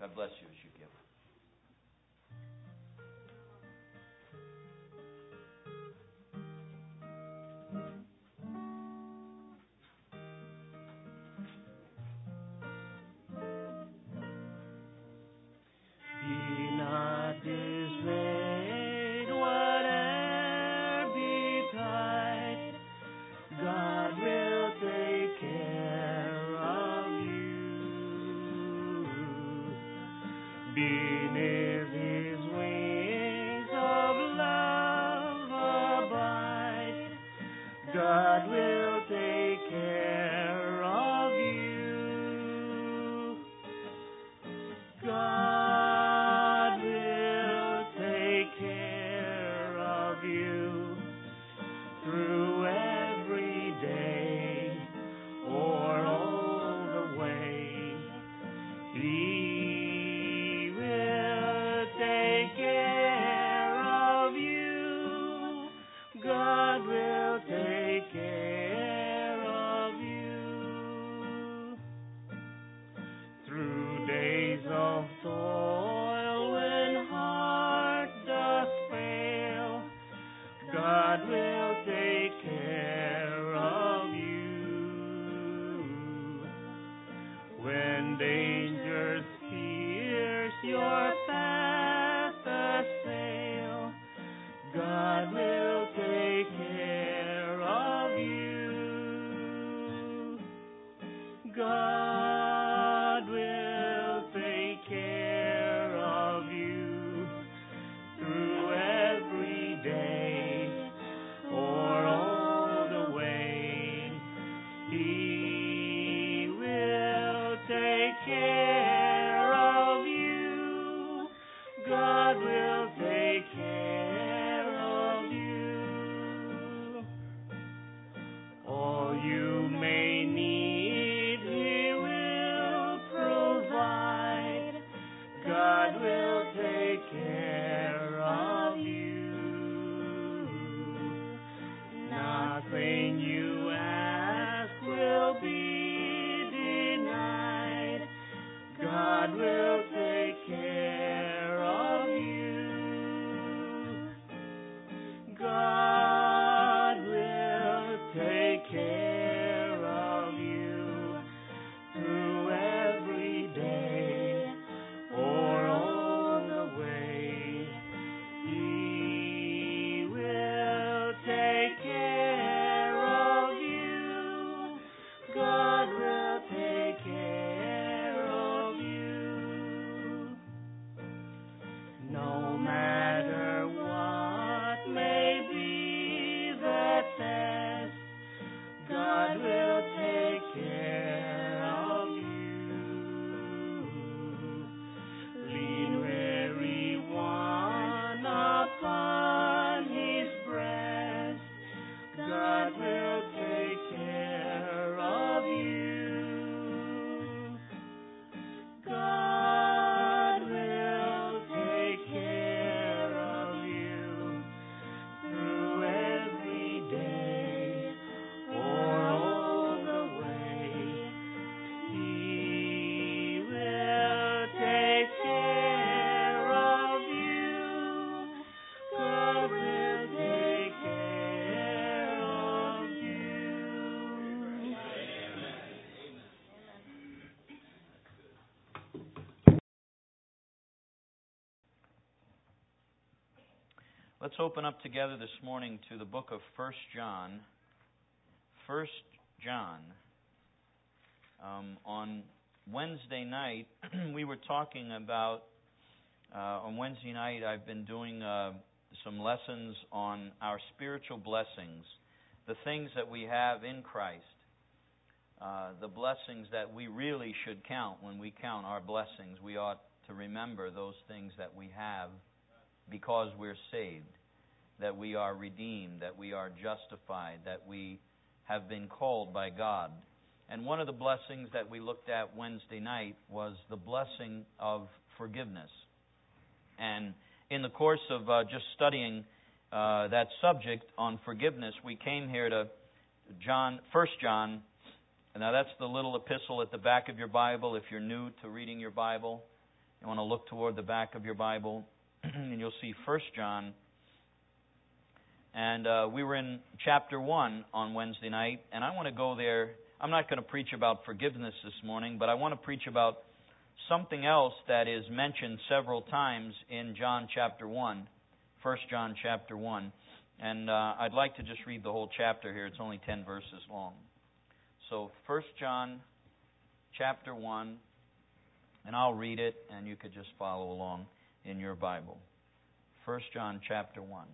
God bless you as you give. Let's open up together this morning to the book of 1 John. 1 John. On Wednesday night, we were talking about, on Wednesday night I've been doing some lessons on our spiritual blessings, the things that we have in Christ, the blessings that we really should count. When we count our blessings, we ought to remember those things that we have because we're saved, that we are redeemed, that we are justified, that we have been called by God. And one of the blessings that we looked at Wednesday night was the blessing of forgiveness. And in the course of just studying that subject on forgiveness, we came here to 1 John. Now that's the little epistle at the back of your Bible if you're new to reading your Bible. You want to look toward the back of your Bible, and you'll see 1 John. And we were in chapter 1 on Wednesday night, and I want to go there. I'm not going to preach about forgiveness this morning, but I want to preach about something else that is mentioned several times in John chapter 1, 1 John chapter 1. And I'd like to just read the whole chapter here. It's only 10 verses long. So 1 John chapter 1, and I'll read it, and you could just follow along in your Bible. 1 John chapter 1.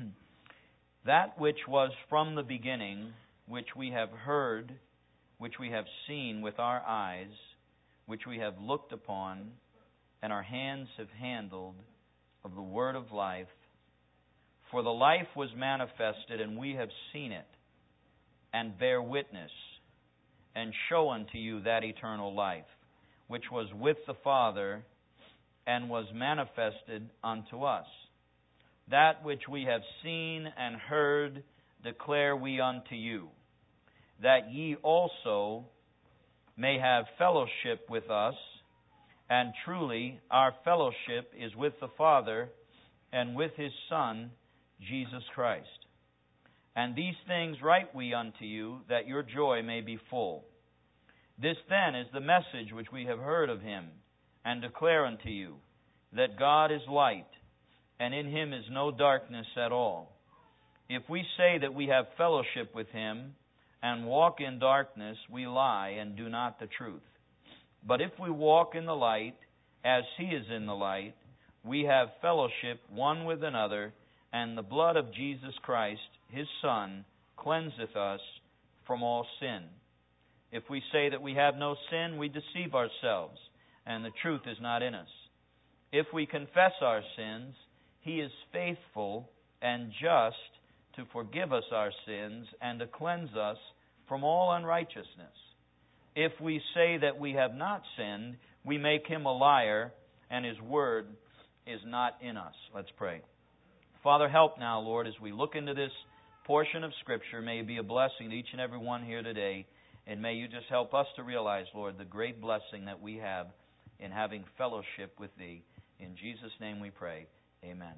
That which was from the beginning, which we have heard, which we have seen with our eyes, which we have looked upon, and our hands have handled, of the word of life. For the life was manifested, and we have seen it, and bear witness, and show unto you that eternal life, which was with the Father, and was manifested unto us. That which we have seen and heard declare we unto you, that ye also may have fellowship with us. And truly our fellowship is with the Father and with His Son, Jesus Christ. And these things write we unto you, that your joy may be full. This then is the message which we have heard of Him, and declare unto you, that God is light, and in Him is no darkness at all. If we say that we have fellowship with Him, and walk in darkness, we lie, and do not the truth. But if we walk in the light, as He is in the light, we have fellowship one with another, and the blood of Jesus Christ, His Son, cleanseth us from all sin. If we say that we have no sin, we deceive ourselves, and the truth is not in us. If we confess our sins, He is faithful and just to forgive us our sins and to cleanse us from all unrighteousness. If we say that we have not sinned, we make Him a liar, and His word is not in us. Let's pray. Father, help now, Lord, as we look into this portion of Scripture. May it be a blessing to each and every one here today. And may you just help us to realize, Lord, the great blessing that we have in having fellowship with Thee. In Jesus' name we pray. Amen.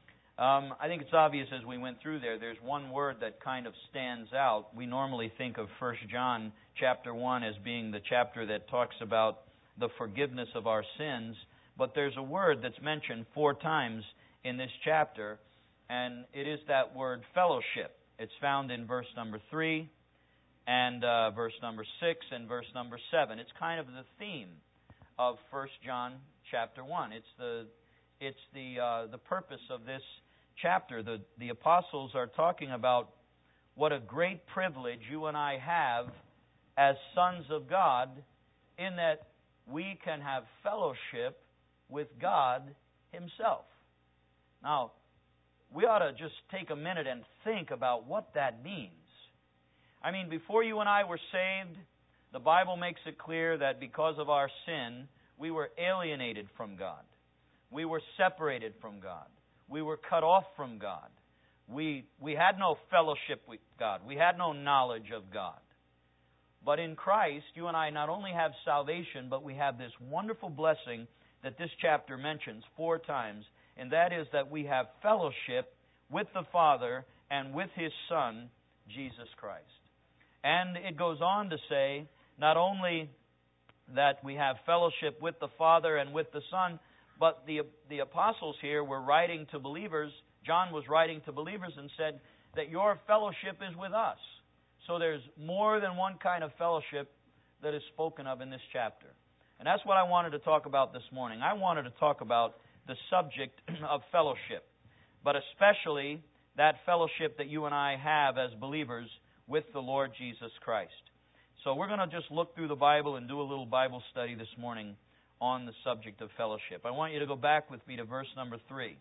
I think it's obvious as we went through there's one word that kind of stands out. We normally think of 1 John chapter 1 as being the chapter that talks about the forgiveness of our sins, but there's a word that's mentioned 4 times in this chapter, and it is that word fellowship. It's found in verse number 3 and verse number 6 and verse number 7. It's kind of the theme of 1 John chapter 1. It's the purpose of this chapter. The apostles are talking about what a great privilege you and I have as sons of God, in that we can have fellowship with God Himself. Now, we ought to just take a minute and think about what that means. I mean, before you and I were saved, the Bible makes it clear that because of our sin, we were alienated from God. We were separated from God. We were cut off from God. We had no fellowship with God. We had no knowledge of God. But in Christ, you and I not only have salvation, but we have this wonderful blessing that this chapter mentions 4 times, and that is that we have fellowship with the Father and with His Son, Jesus Christ. And it goes on to say, not only that we have fellowship with the Father and with the Son, but the apostles here were writing to believers. John was writing to believers and said that your fellowship is with us. So there's more than one kind of fellowship that is spoken of in this chapter. And that's what I wanted to talk about this morning. I wanted to talk about the subject of fellowship, but especially that fellowship that you and I have as believers with the Lord Jesus Christ. So we're going to just look through the Bible and do a little Bible study this morning on the subject of fellowship. I want you to go back with me to verse number 3.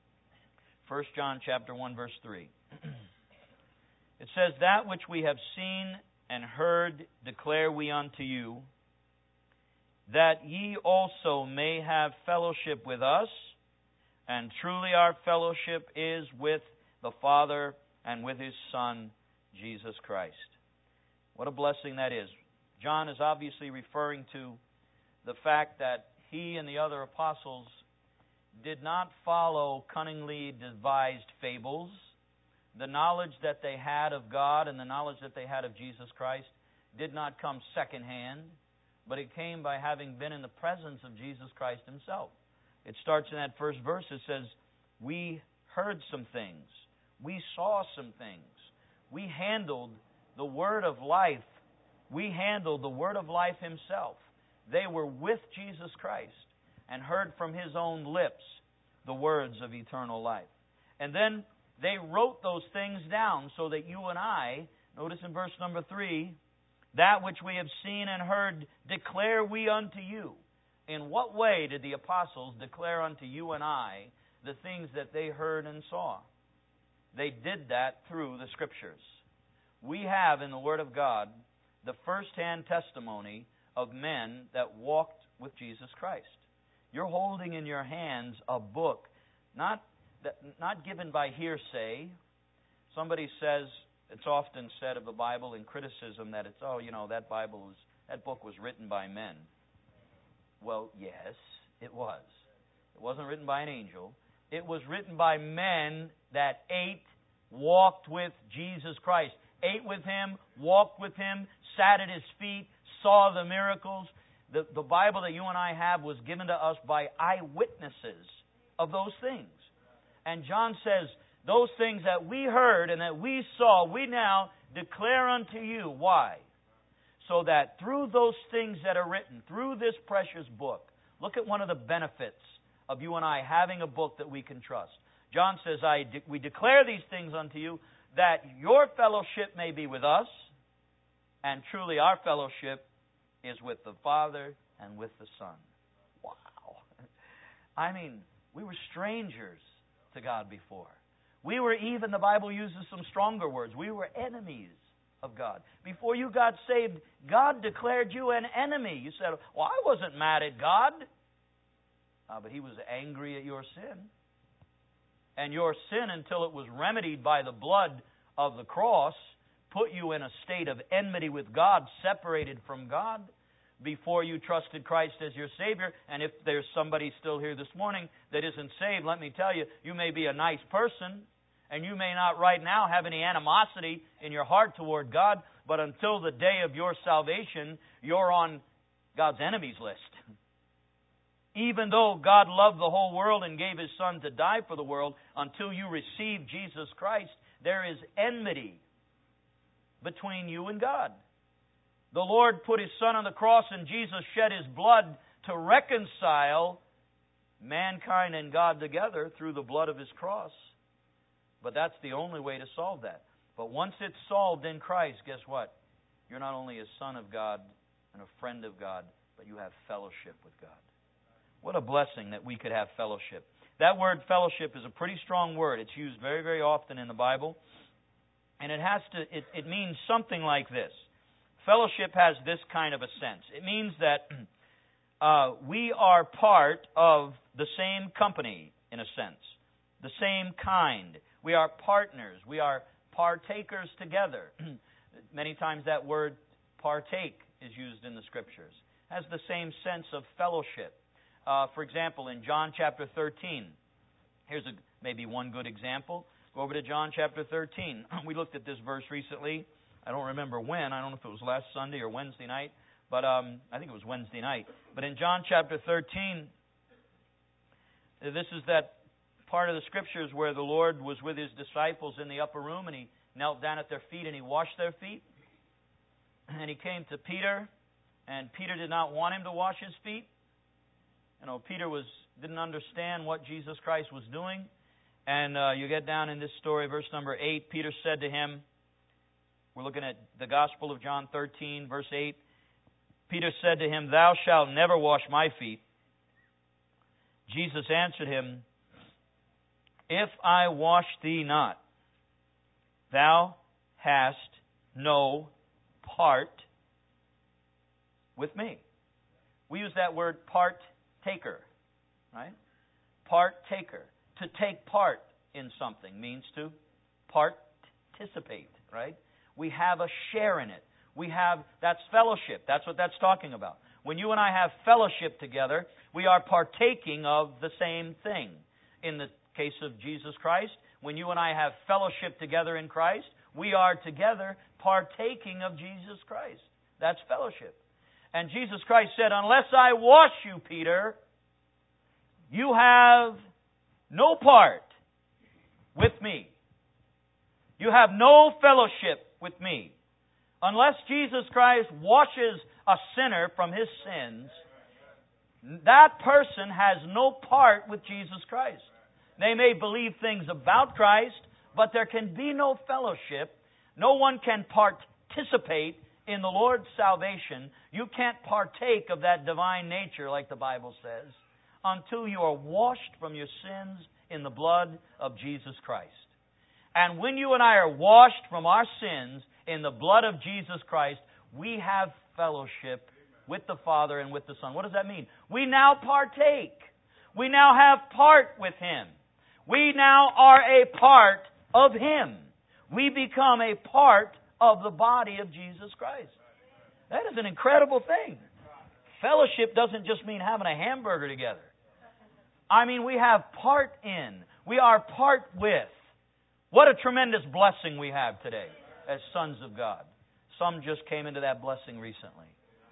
1 John chapter 1, verse 3. It says, that which we have seen and heard declare we unto you, that ye also may have fellowship with us, and truly our fellowship is with the Father and with His Son, Jesus Christ. What a blessing that is. John is obviously referring to the fact that he and the other apostles did not follow cunningly devised fables. The knowledge that they had of God and the knowledge that they had of Jesus Christ did not come secondhand, but it came by having been in the presence of Jesus Christ Himself. It starts in that first verse. It says, we heard some things. We saw some things. We handled the Word of life. We handled the Word of life Himself. They were with Jesus Christ and heard from His own lips the words of eternal life. And then they wrote those things down so that you and I, notice in verse number 3, that which we have seen and heard declare we unto you. In what way did the apostles declare unto you and I the things that they heard and saw? They did that through the Scriptures. We have in the Word of God the first-hand testimony of men that walked with Jesus Christ. You're holding in your hands a book, not given by hearsay. Somebody says, it's often said of the Bible in criticism that it's, that book was written by men. Well, yes, it was. It wasn't written by an angel. It was written by men that walked with Jesus Christ. Ate with Him, walked with Him, sat at His feet, saw the miracles. The Bible that you and I have was given to us by eyewitnesses of those things. And John says, those things that we heard and that we saw, we now declare unto you. Why? So that through those things that are written, through this precious book, look at one of the benefits of you and I having a book that we can trust. John says, we declare these things unto you, that your fellowship may be with us, and truly our fellowship is with the Father and with the Son. Wow. I mean, we were strangers to God before. We were even, the Bible uses some stronger words, we were enemies of God. Before you got saved, God declared you an enemy. You said, well, I wasn't mad at God. But He was angry at your sin. And your sin, until it was remedied by the blood of the cross, put you in a state of enmity with God, separated from God, before you trusted Christ as your Savior. And if there's somebody still here this morning that isn't saved, let me tell you, you may be a nice person, and you may not right now have any animosity in your heart toward God, but until the day of your salvation, you're on God's enemies list. Even though God loved the whole world and gave His Son to die for the world, until you receive Jesus Christ, there is enmity between you and God. The Lord put His Son on the cross, and Jesus shed His blood to reconcile mankind and God together through the blood of His cross. But that's the only way to solve that. But once it's solved in Christ, guess what? You're not only a son of God and a friend of God, but you have fellowship with God. What a blessing that we could have fellowship. That word fellowship is a pretty strong word. It's used very, very often in the Bible. And it means something like this. Fellowship has this kind of a sense. It means that we are part of the same company, in a sense. The same kind. We are partners. We are partakers together. Many times that word partake is used in the Scriptures. It has the same sense of fellowship. For example, in John chapter 13, here's maybe one good example. Go over to John chapter 13. We looked at this verse recently. I don't remember when. I don't know if it was last Sunday or Wednesday night, but I think it was Wednesday night. But in John chapter 13, this is that part of the Scriptures where the Lord was with His disciples in the upper room, and He knelt down at their feet and He washed their feet. And He came to Peter, and Peter did not want Him to wash his feet. You know, Peter didn't understand what Jesus Christ was doing. And you get down in this story, verse number 8, Peter said to Him, we're looking at the Gospel of John 13, verse 8. Peter said to Him, Thou shalt never wash my feet. Jesus answered him, If I wash thee not, thou hast no part with me. We use that word partaker, right? Partaker. To take part in something means to participate, right? We have a share in it. That's fellowship. That's what that's talking about. When you and I have fellowship together, we are partaking of the same thing. In the case of Jesus Christ, when you and I have fellowship together in Christ, we are together partaking of Jesus Christ. That's fellowship. And Jesus Christ said, unless I wash you, Peter, you have no part with me. You have no fellowship with me. Unless Jesus Christ washes a sinner from his sins, that person has no part with Jesus Christ. They may believe things about Christ, but there can be no fellowship. No one can participate in the Lord's salvation. You can't partake of that divine nature, like the Bible says, until you are washed from your sins in the blood of Jesus Christ. And when you and I are washed from our sins in the blood of Jesus Christ, we have fellowship with the Father and with the Son. What does that mean? We now partake. We now have part with Him. We now are a part of Him. We become a part of the body of Jesus Christ. That is an incredible thing. Fellowship doesn't just mean having a hamburger together. I mean, we have part in. We are part with. What a tremendous blessing we have today as sons of God. Some just came into that blessing recently.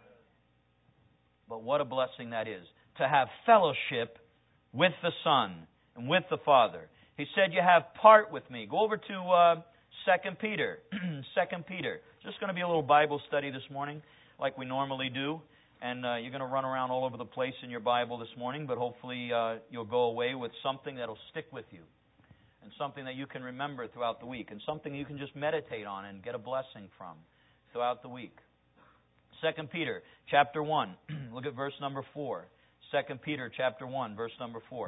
But what a blessing that is, to have fellowship with the Son and with the Father. He said, you have part with me. Go over to 2 Peter. 2 Peter. Just going to be a little Bible study this morning, like we normally do. And you're going to run around all over the place in your Bible this morning, but hopefully you'll go away with something that'll stick with you, and something that you can remember throughout the week, and something you can just meditate on and get a blessing from throughout the week. 2 Peter chapter 1. Look at verse number 4. 2 Peter chapter 1, verse number 4.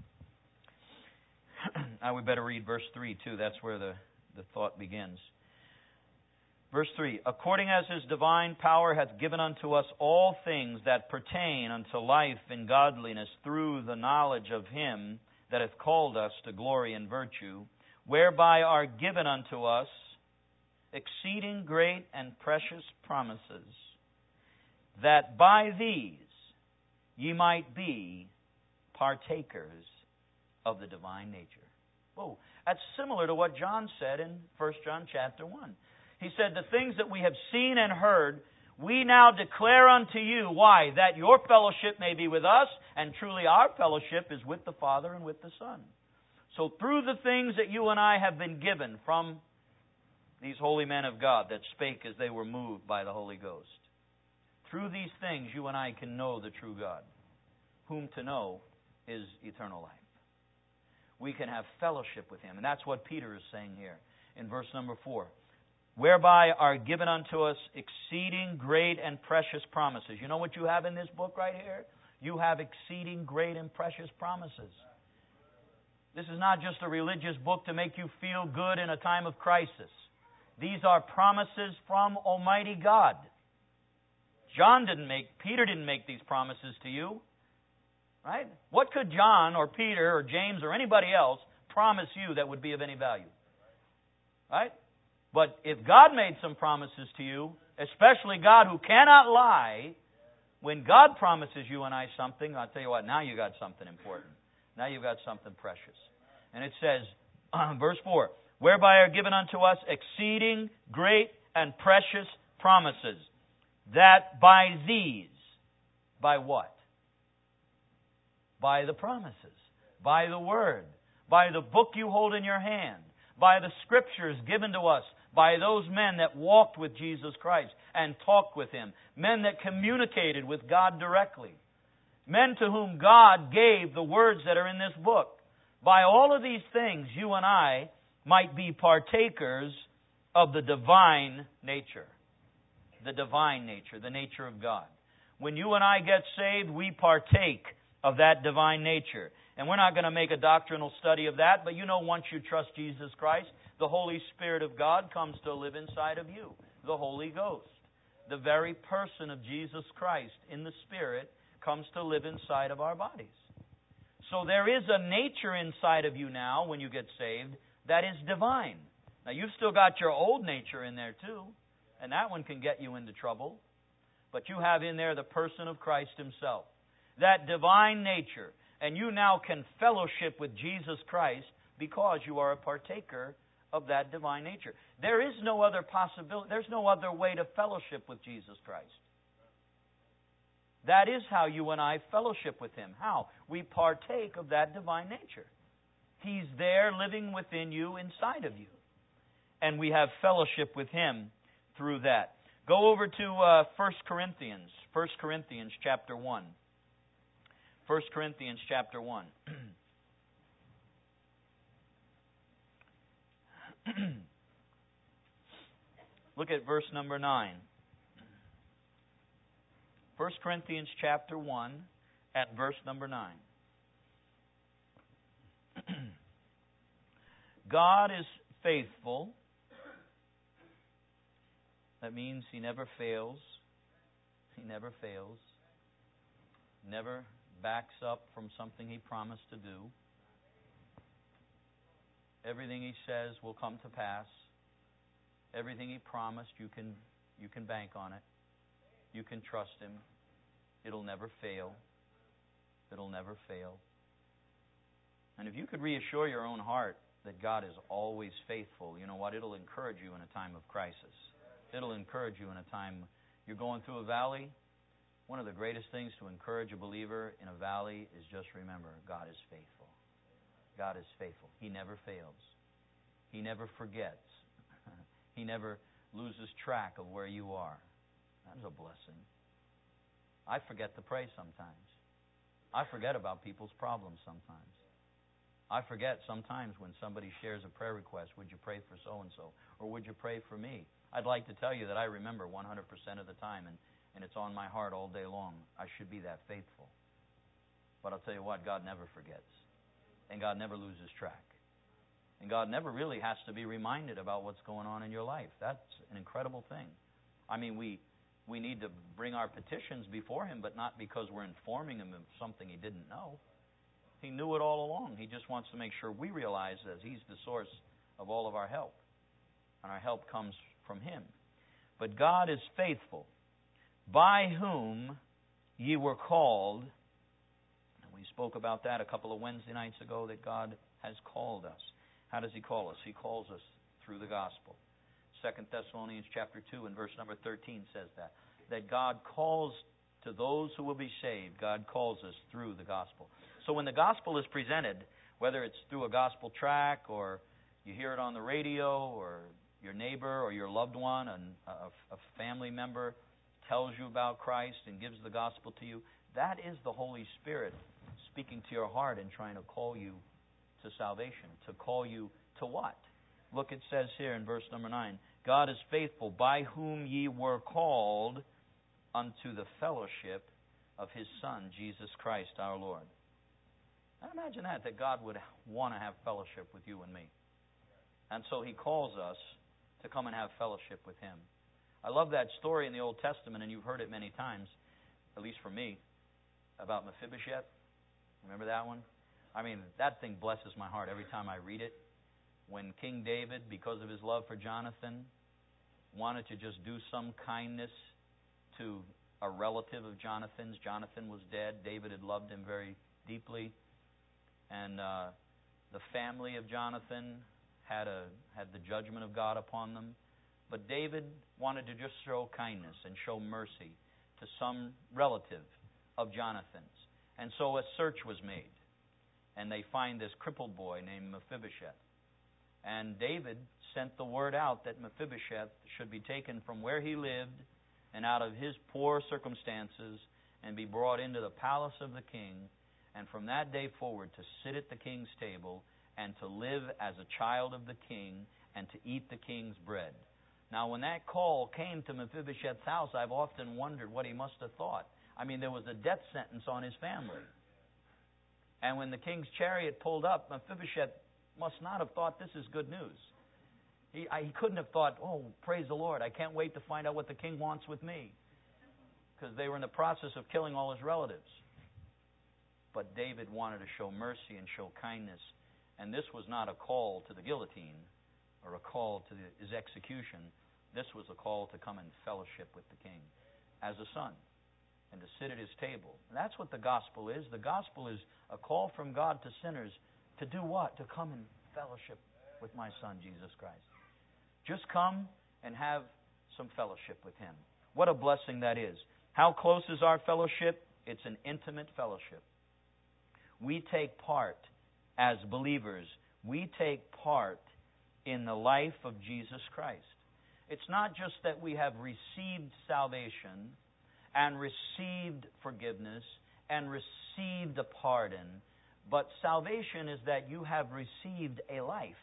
Now we better read verse 3 too. That's where the thought begins. Verse 3, according as His divine power hath given unto us all things that pertain unto life and godliness through the knowledge of Him that hath called us to glory and virtue, whereby are given unto us exceeding great and precious promises, that by these ye might be partakers of the divine nature. Whoa, that's similar to what John said in 1 John chapter 1. He said, the things that we have seen and heard, we now declare unto you. Why? That your fellowship may be with us, and truly our fellowship is with the Father and with the Son. So through the things that you and I have been given from these holy men of God that spake as they were moved by the Holy Ghost, through these things you and I can know the true God, whom to know is eternal life. We can have fellowship with Him. And that's what Peter is saying here in verse number 4. Whereby are given unto us exceeding great and precious promises. You know what you have in this book right here? You have exceeding great and precious promises. This is not just a religious book to make you feel good in a time of crisis. These are promises from Almighty God. Peter didn't make these promises to you. Right? What could John or Peter or James or anybody else promise you that would be of any value? Right? But if God made some promises to you, especially God who cannot lie, when God promises you and I something, I'll tell you what, now you got something important. Now you've got something precious. And it says, verse 4, whereby are given unto us exceeding great and precious promises, that by these, by what? By the promises, by the Word, by the book you hold in your hand, by the Scriptures given to us, by those men that walked with Jesus Christ and talked with Him, men that communicated with God directly, men to whom God gave the words that are in this book. By all of these things, you and I might be partakers of the divine nature. The divine nature, the nature of God. When you and I get saved, we partake of that divine nature. And we're not going to make a doctrinal study of that, but you know, once you trust Jesus Christ, the Holy Spirit of God comes to live inside of you. The Holy Ghost, the very person of Jesus Christ in the Spirit, comes to live inside of our bodies. So there is a nature inside of you now, when you get saved, that is divine. Now, you've still got your old nature in there too, and that one can get you into trouble. But you have in there the person of Christ Himself. That divine nature. And you now can fellowship with Jesus Christ because you are a partaker of that divine nature. There is no other possibility. There's no other way to fellowship with Jesus Christ. That is how you and I fellowship with Him. How? We partake of that divine nature. He's there living within you, inside of you. And we have fellowship with Him through that. Go over to 1 Corinthians. 1 Corinthians chapter 1. 1 Corinthians chapter 1. Look at verse number 9. 1 Corinthians chapter 1 at verse number 9. God is faithful. That means He never fails. He never fails. Never backs up from something He promised to do. Everything He says will come to pass. Everything He promised, you can bank on it. You can trust Him. It'll never fail. It'll never fail. And if you could reassure your own heart that God is always faithful, you know what? It'll encourage you in a time of crisis. It'll encourage you in a time you're going through a valley. One of the greatest things to encourage a believer in a valley is just remember, God is faithful. God is faithful. He never fails. He never forgets. He never loses track of where you are. That is a blessing. I forget to pray sometimes. I forget about people's problems sometimes. I forget sometimes when somebody shares a prayer request, would you pray for so-and-so? Or would you pray for me? I'd like to tell you that I remember 100% of the time, and it's on my heart all day long. I should be that faithful. But I'll tell you what, God never forgets. And God never loses track. And God never really has to be reminded about what's going on in your life. That's an incredible thing. I mean, we need to bring our petitions before Him, but not because we're informing Him of something He didn't know. He knew it all along. He just wants to make sure we realize that He's the source of all of our help. And our help comes from Him. But God is faithful, by whom ye were called. And we spoke about that a couple of Wednesday nights ago, that God has called us. How does He call us? He calls us through the gospel. 2 Thessalonians chapter 2 and verse number 13 says that God calls to those who will be saved. God calls us through the gospel. So when the gospel is presented, whether it's through a gospel tract or you hear it on the radio or your neighbor or your loved one, and a family member tells you about Christ and gives the gospel to you, that is the Holy Spirit speaking to your heart and trying to call you to salvation. To call you to what? Look, it says here in verse number 9, God is faithful, by whom ye were called unto the fellowship of His Son, Jesus Christ our Lord. Now imagine that God would want to have fellowship with you and me. And so He calls us to come and have fellowship with Him. I love that story in the Old Testament, and you've heard it many times, at least for me, about Mephibosheth. Remember that one? I mean, that thing blesses my heart every time I read it. When King David, because of his love for Jonathan, wanted to just do some kindness to a relative of Jonathan's. Jonathan was dead. David had loved him very deeply. And the family of Jonathan had the judgment of God upon them. But David wanted to just show kindness and show mercy to some relative of Jonathan's. And so a search was made. And they find this crippled boy named Mephibosheth. And David sent the word out that Mephibosheth should be taken from where he lived and out of his poor circumstances and be brought into the palace of the king, and from that day forward to sit at the king's table and to live as a child of the king and to eat the king's bread. Now, when that call came to Mephibosheth's house, I've often wondered what he must have thought. I mean, there was a death sentence on his family. And when the king's chariot pulled up, Mephibosheth must not have thought, this is good news. He couldn't have thought, oh, praise the Lord, I can't wait to find out what the king wants with me. Because they were in the process of killing all his relatives. But David wanted to show mercy and show kindness. And this was not a call to the guillotine or a call to his execution. This was a call to come and fellowship with the king. as a son and to sit at His table. And that's what the gospel is. The gospel is a call from God to sinners to do what? To come and fellowship with my Son, Jesus Christ. Just come and have some fellowship with Him. What a blessing that is. How close is our fellowship? It's an intimate fellowship. We take part as believers. We take part in the life of Jesus Christ. It's not just that we have received salvation and received forgiveness and received a pardon, but salvation is that you have received a life.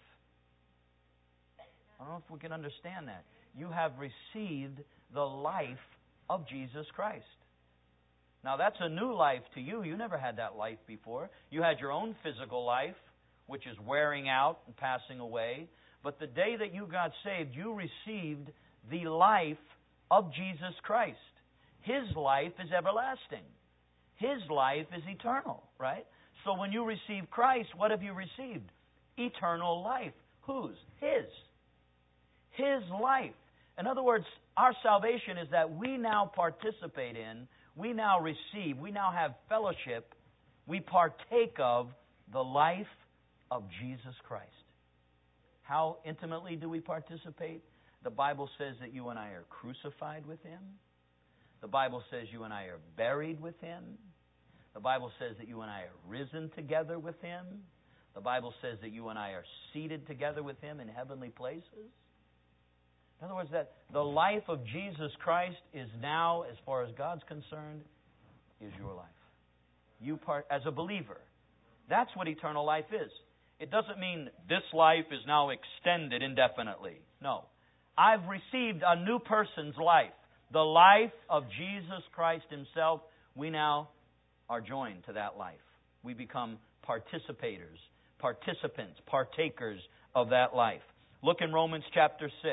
I don't know if we can understand that. You have received the life of Jesus Christ. Now that's a new life to you. You never had that life before. You had your own physical life, which is wearing out and passing away. But the day that you got saved, you received the life of Jesus Christ. His life is everlasting. His life is eternal, right? So when you receive Christ, what have you received? Eternal life. Whose? His. His life. In other words, our salvation is that we now participate in, we now receive, we now have fellowship, we partake of the life of Jesus Christ. How intimately do we participate? The Bible says that you and I are crucified with Him. The Bible says you and I are buried with Him. The Bible says that you and I are risen together with Him. The Bible says that you and I are seated together with Him in heavenly places. In other words, that the life of Jesus Christ is now, as far as God's concerned, is your life. You as a believer. That's what eternal life is. It doesn't mean this life is now extended indefinitely. No. I've received a new person's life. The life of Jesus Christ Himself. We now are joined to that life. We become participants, partakers of that life. Look in Romans chapter 6.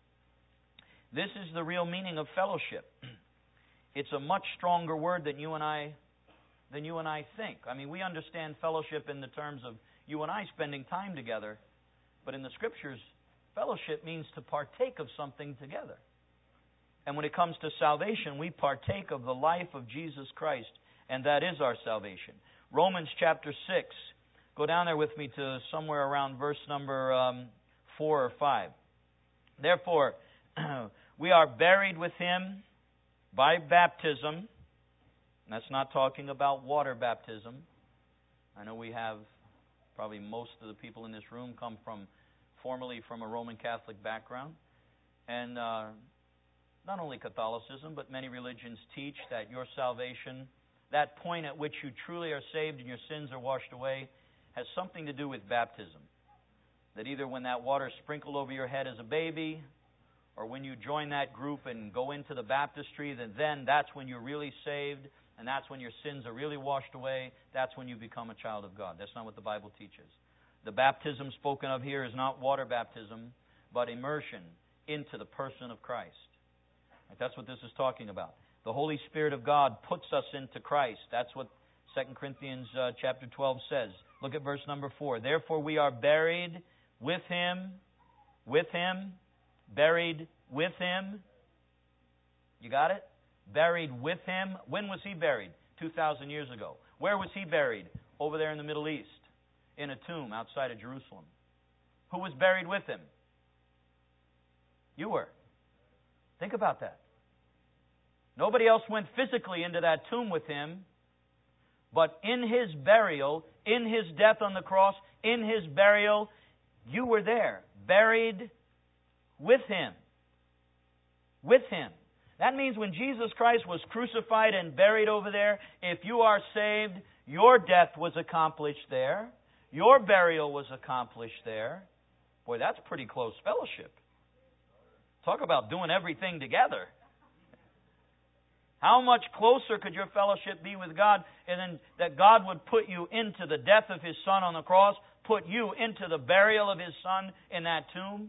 This is the real meaning of fellowship. It's a much stronger word than you and I think. I mean, we understand fellowship in the terms of you and I spending time together, but in the Scriptures, fellowship means to partake of something together. And when it comes to salvation, we partake of the life of Jesus Christ, and that is our salvation. Romans chapter 6. Go down there with me to somewhere around verse number 4 or 5. Therefore, we are buried with Him by baptism. That's not talking about water baptism. I know we have, probably most of the people in this room come formerly from a Roman Catholic background. And not only Catholicism, but many religions teach that your salvation, that point at which you truly are saved and your sins are washed away, has something to do with baptism. That either when that water is sprinkled over your head as a baby, or when you join that group and go into the baptistry, then that's when you're really saved, and that's when your sins are really washed away. That's when you become a child of God. That's not what the Bible teaches. The baptism spoken of here is not water baptism, but immersion into the person of Christ. That's what this is talking about. The Holy Spirit of God puts us into Christ. That's what 2 Corinthians chapter 12 says. Look at verse number 4. Therefore we are buried with Him, buried with Him. You got it? Buried with Him. When was He buried? 2,000 years ago. Where was He buried? Over there in the Middle East, in a tomb outside of Jerusalem. Who was buried with Him? You were. Think about that. Nobody else went physically into that tomb with Him, but in His burial, in His death on the cross, in His burial, you were there, buried with Him. With Him. That means when Jesus Christ was crucified and buried over there, if you are saved, your death was accomplished there. Your burial was accomplished there. Boy, that's pretty close fellowship. Talk about doing everything together. How much closer could your fellowship be with God? And then that God would put you into the death of His Son on the cross, put you into the burial of His Son in that tomb.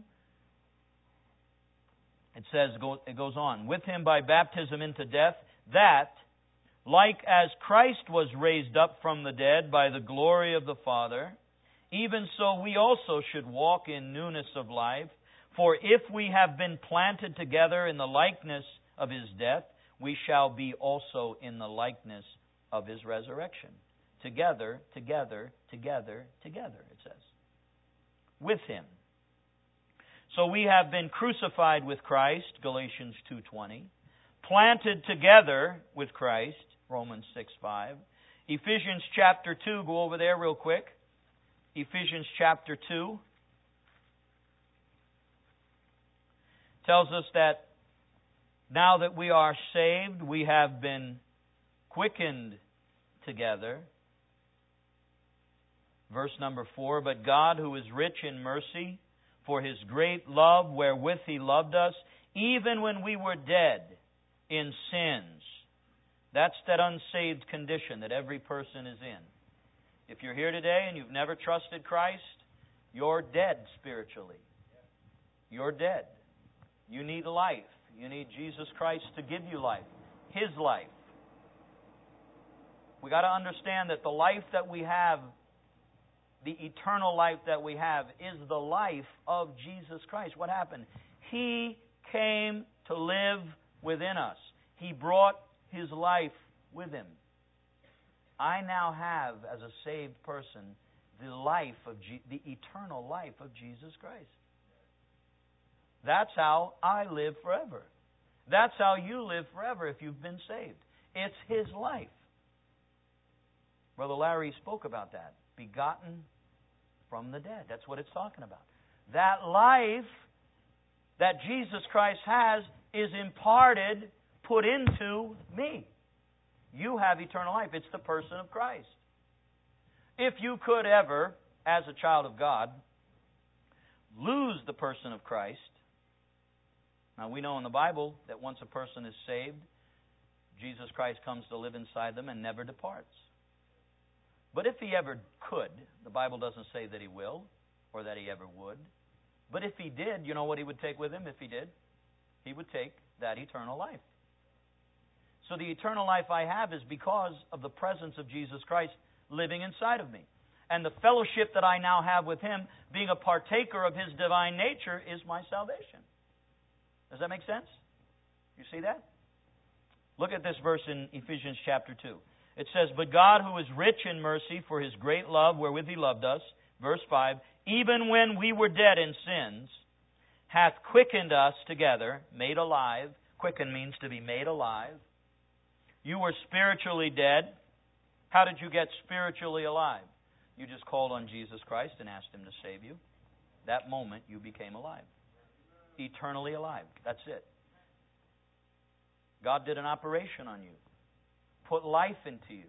It says, it goes on, with Him by baptism into death, that, like as Christ was raised up from the dead by the glory of the Father, even so we also should walk in newness of life. For if we have been planted together in the likeness of His death, we shall be also in the likeness of His resurrection. Together, together, together, together, it says. With Him. So we have been crucified with Christ, Galatians 2:20. Planted together with Christ, Romans 6:5. Ephesians chapter 2, go over there real quick. Ephesians chapter 2 tells us that now that we are saved, we have been quickened together. Verse number 4, but God, who is rich in mercy, for His great love wherewith He loved us, even when we were dead in sins. That's that unsaved condition that every person is in. If you're here today and you've never trusted Christ, you're dead spiritually. You're dead. You need life. You need Jesus Christ to give you life. His life. We got to understand that the life that we have, the eternal life that we have, is the life of Jesus Christ. What happened? He came to live within us. He brought His life with Him. I now have, as a saved person, the eternal life of Jesus Christ. That's how I live forever. That's how you live forever if you've been saved. It's His life. Brother Larry spoke about that. Begotten from the dead. That's what it's talking about. That life that Jesus Christ has is imparted, put into me. You have eternal life. It's the person of Christ. If you could ever, as a child of God, lose the person of Christ, now we know in the Bible that once a person is saved, Jesus Christ comes to live inside them and never departs. But if He ever could, the Bible doesn't say that He will or that He ever would, but if He did, you know what He would take with Him if He did? He would take that eternal life. So the eternal life I have is because of the presence of Jesus Christ living inside of me. And the fellowship that I now have with Him, being a partaker of His divine nature, is my salvation. Does that make sense? You see that? Look at this verse in Ephesians chapter 2. It says, but God, who is rich in mercy, for His great love wherewith He loved us, verse 5, even when we were dead in sins, hath quickened us together, made alive. Quicken means to be made alive. You were spiritually dead. How did you get spiritually alive? You just called on Jesus Christ and asked Him to save you. That moment you became alive. Eternally alive. That's it. God did an operation on you. Put life into you.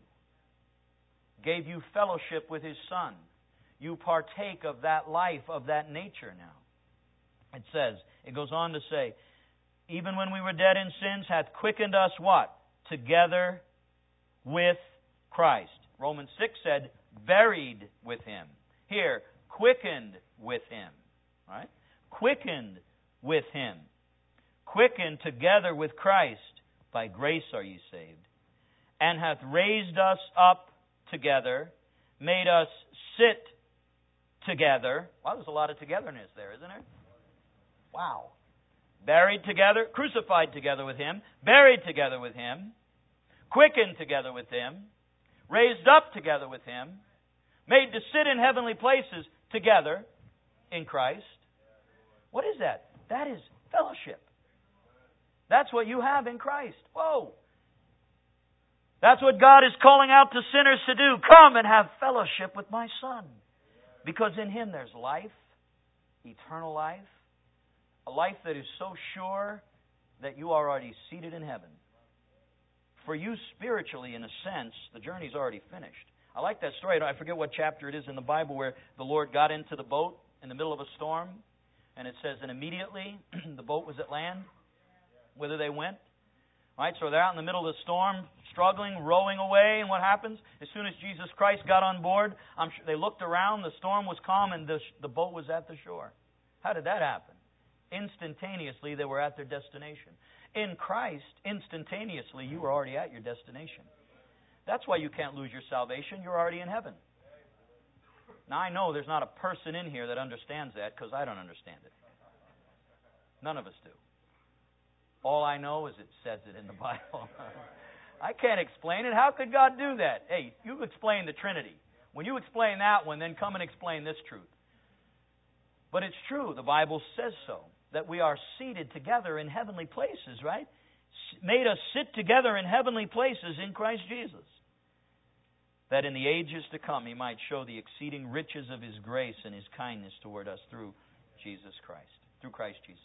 Gave you fellowship with His Son. You partake of that life, of that nature now. It says, it goes on to say, even when we were dead in sins, hath quickened us what? Together with Christ. Romans 6 said, buried with Him. Here, quickened with Him. Right? Quickened with Him. Quickened together with Christ. By grace are ye saved. And hath raised us up together, made us sit together. Wow, there's a lot of togetherness there, isn't there? Wow. Buried together, crucified together with Him, buried together with Him, quickened together with Him, raised up together with Him, made to sit in heavenly places together in Christ. What is that? That is fellowship. That's what you have in Christ. Whoa! That's what God is calling out to sinners to do. Come and have fellowship with my Son. Because in Him there's life, eternal life, a life that is so sure that you are already seated in heaven. For you spiritually, in a sense, the journey's already finished. I like that story. I forget what chapter it is in the Bible where the Lord got into the boat in the middle of a storm. And it says, and immediately the boat was at land, whither they went. All right, so they're out in the middle of the storm, struggling, rowing away, and what happens? As soon as Jesus Christ got on board, they looked around, the storm was calm, and the boat was at the shore. How did that happen? Instantaneously, they were at their destination. In Christ, instantaneously, you were already at your destination. That's why you can't lose your salvation. You're already in heaven. Now, I know there's not a person in here that understands that, because I don't understand it. None of us do. All I know is it says it in the Bible. I can't explain it. How could God do that? Hey, you explain the Trinity. When you explain that one, then come and explain this truth. But it's true. The Bible says so, that we are seated together in heavenly places, right? Made us sit together in heavenly places in Christ Jesus, that in the ages to come He might show the exceeding riches of His grace and His kindness toward us through Jesus Christ, through Christ Jesus.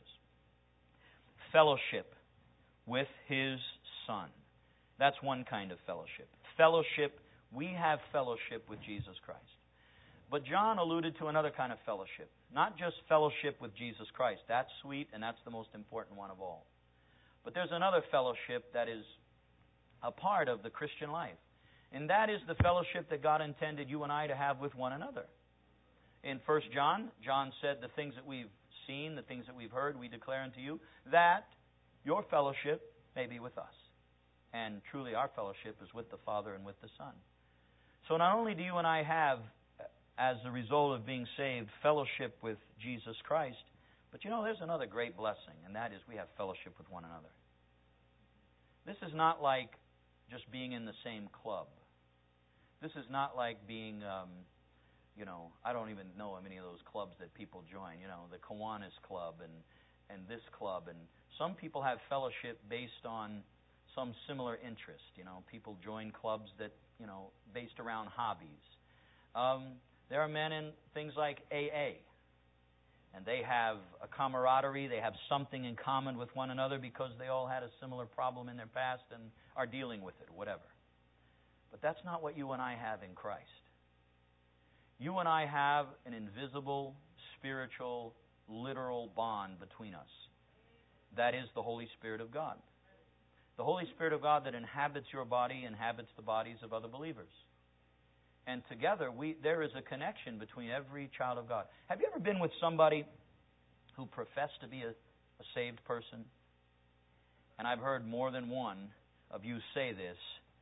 Fellowship with His Son. That's one kind of fellowship. Fellowship, we have fellowship with Jesus Christ. But John alluded to another kind of fellowship. Not just fellowship with Jesus Christ. That's sweet, and that's the most important one of all. But there's another fellowship that is a part of the Christian life. And that is the fellowship that God intended you and I to have with one another. In 1 John, John said, the things that we've seen, the things that we've heard, we declare unto you, that your fellowship may be with us. And truly our fellowship is with the Father and with the Son. So not only do you and I have, as a result of being saved, fellowship with Jesus Christ, but you know, there's another great blessing, and that is we have fellowship with one another. This is not like just being in the same club. This is not like being, I don't even know how many of those clubs that people join. The Kiwanis Club and this club. And some people have fellowship based on some similar interest. People join clubs that, based around hobbies. There are men in things like AA. And they have a camaraderie, they have something in common with one another because they all had a similar problem in their past and are dealing with it, whatever. But that's not what you and I have in Christ. You and I have an invisible, spiritual, literal bond between us. That is the Holy Spirit of God. The Holy Spirit of God that inhabits your body inhabits the bodies of other believers. And together, there is a connection between every child of God. Have you ever been with somebody who professed to be a saved person? And I've heard more than one of you say this,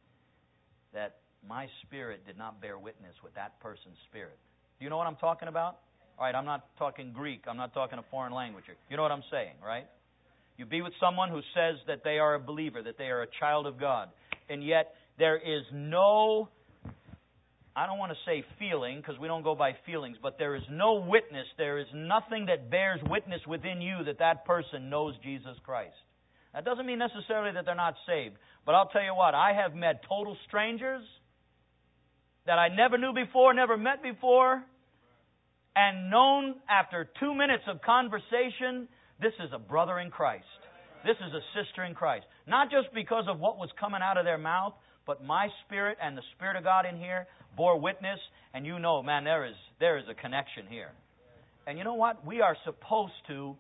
that my spirit did not bear witness with that person's spirit. Do you know what I'm talking about? All right, I'm not talking Greek. I'm not talking a foreign language. You know what I'm saying, right? You be with someone who says that they are a believer, that they are a child of God, and yet there is no, I don't want to say feeling, because we don't go by feelings, but there is no witness, there is nothing that bears witness within you that that person knows Jesus Christ. That doesn't mean necessarily that they're not saved, but I'll tell you what, I have met total strangers that I never knew before, never met before, and known after 2 minutes of conversation, this is a brother in Christ. This is a sister in Christ. Not just because of what was coming out of their mouth, but my spirit and the Spirit of God in here bore witness, and you know, man, there is a connection here. And you know what? We are supposed to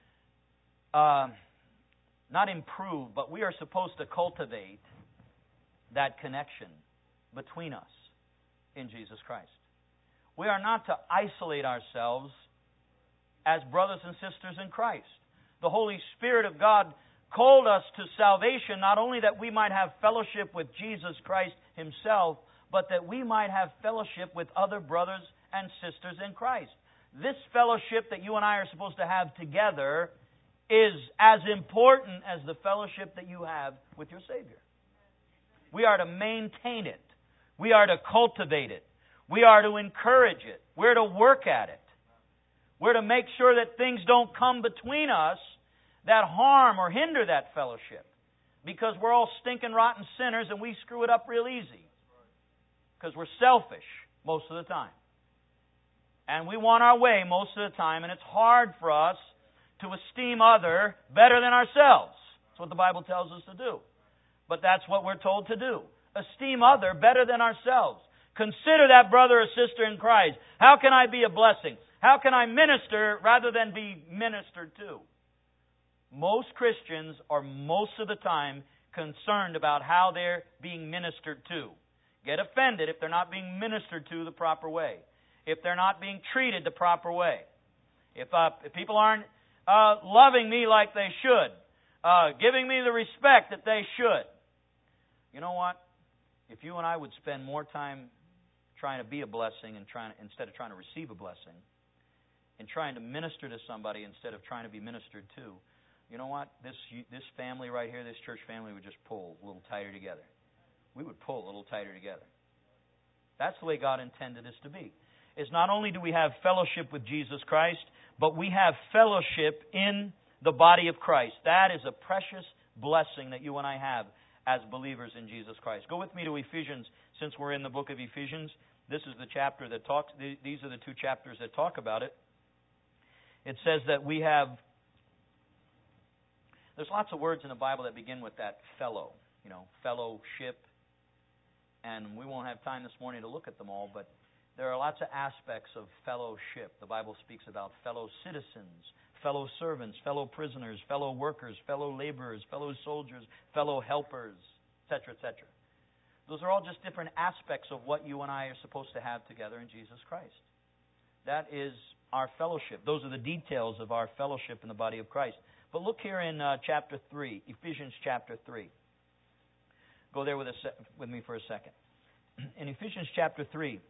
not improve, but we are supposed to cultivate that connection between us in Jesus Christ. We are not to isolate ourselves as brothers and sisters in Christ. The Holy Spirit of God called us to salvation, not only that we might have fellowship with Jesus Christ Himself, but that we might have fellowship with other brothers and sisters in Christ. This fellowship that you and I are supposed to have together is as important as the fellowship that you have with your Savior. We are to maintain it. We are to cultivate it. We are to encourage it. We're to work at it. We're to make sure that things don't come between us that harm or hinder that fellowship. Because we're all stinking, rotten sinners and we screw it up real easy. Because we're selfish most of the time. And we want our way most of the time, and it's hard for us to esteem other better than ourselves. That's what the Bible tells us to do. But that's what we're told to do. Esteem other better than ourselves. Consider that brother or sister in Christ. How can I be a blessing? How can I minister rather than be ministered to? Most Christians are most of the time concerned about how they're being ministered to. Get offended if they're not being ministered to the proper way. If they're not being treated the proper way. If people aren't loving me like they should. Giving me the respect that they should. You know what? If you and I would spend more time trying to be a blessing and instead of trying to receive a blessing, and trying to minister to somebody instead of trying to be ministered to, you know what? This family right here, this church family, would just pull a little tighter together. We would pull a little tighter together. That's the way God intended us to be. Is not only do we have fellowship with Jesus Christ, but we have fellowship in the body of Christ. That is a precious blessing that you and I have as believers in Jesus Christ. Go with me to Ephesians, since we're in the book of Ephesians. This is the chapter that talks, these are the two chapters that talk about it. It says that we have, there's lots of words in the Bible that begin with that fellow, fellowship. And we won't have time this morning to look at them all, but there are lots of aspects of fellowship. The Bible speaks about fellow citizens, fellow servants, fellow prisoners, fellow workers, fellow laborers, fellow soldiers, fellow helpers, etc., etc. Those are all just different aspects of what you and I are supposed to have together in Jesus Christ. That is our fellowship. Those are the details of our fellowship in the body of Christ. But look here in chapter 3, Ephesians chapter 3. Go there with me for a second. In Ephesians chapter 3,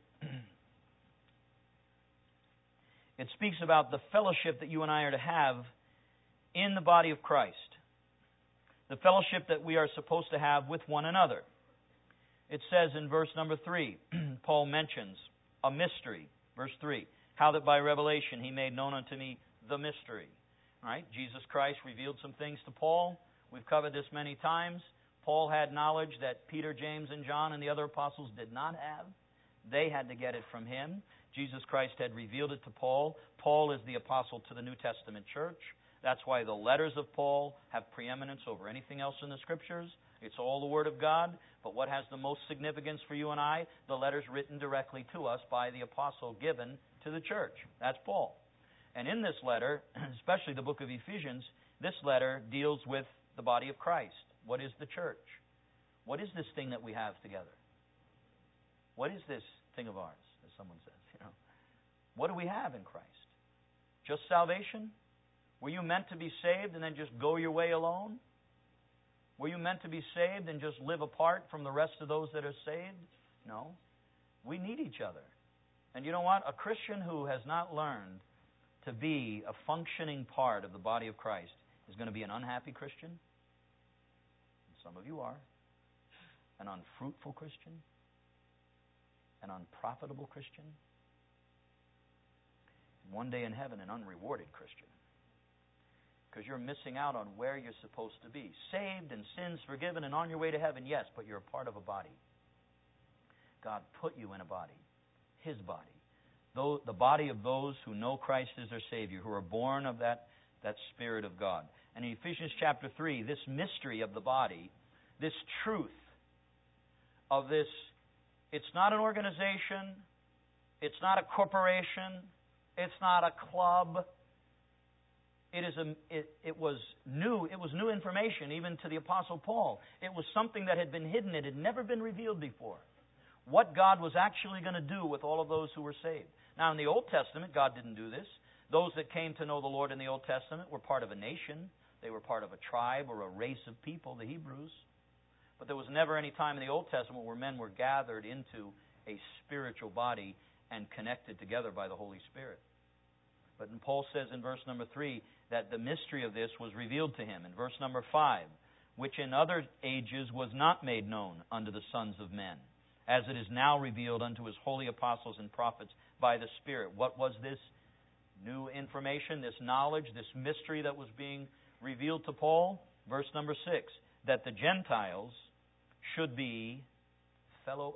it speaks about the fellowship that you and I are to have in the body of Christ. The fellowship that we are supposed to have with one another. It says in verse number 3, Paul mentions a mystery. Verse 3, how that by revelation he made known unto me the mystery. All right? Jesus Christ revealed some things to Paul. We've covered this many times. Paul had knowledge that Peter, James, and John and the other apostles did not have. They had to get it from him. Jesus Christ had revealed it to Paul. Paul is the apostle to the New Testament church. That's why the letters of Paul have preeminence over anything else in the Scriptures. It's all the Word of God. But what has the most significance for you and I? The letters written directly to us by the apostle given to the church. That's Paul. And in this letter, especially the book of Ephesians, this letter deals with the body of Christ. What is the church? What is this thing that we have together? What is this thing of ours, as someone says? What do we have in Christ? Just salvation? Were you meant to be saved and then just go your way alone? Were you meant to be saved and just live apart from the rest of those that are saved? No. We need each other. And you know what? A Christian who has not learned to be a functioning part of the body of Christ is going to be an unhappy Christian. Some of you are. An unfruitful Christian. An unprofitable Christian. One day in heaven, an unrewarded Christian. Because you're missing out on where you're supposed to be. Saved and sins forgiven and on your way to heaven, yes, but you're a part of a body. God put you in a body. His body. The body of those who know Christ as their Savior, who are born of that Spirit of God. And in Ephesians chapter 3, this mystery of the body, this truth of this, it's not an organization, it's not a corporation, it's not a club. It was new information even to the Apostle Paul. It was something that had been hidden. It had never been revealed before. What God was actually going to do with all of those who were saved. Now, in the Old Testament, God didn't do this. Those that came to know the Lord in the Old Testament were part of a nation. They were part of a tribe or a race of people, the Hebrews. But there was never any time in the Old Testament where men were gathered into a spiritual body and connected together by the Holy Spirit. But Paul says in verse number 3 that the mystery of this was revealed to him. In verse number 5, which in other ages was not made known unto the sons of men, as it is now revealed unto his holy apostles and prophets by the Spirit. What was this new information, this knowledge, this mystery that was being revealed to Paul? Verse number 6, that the Gentiles should be fellow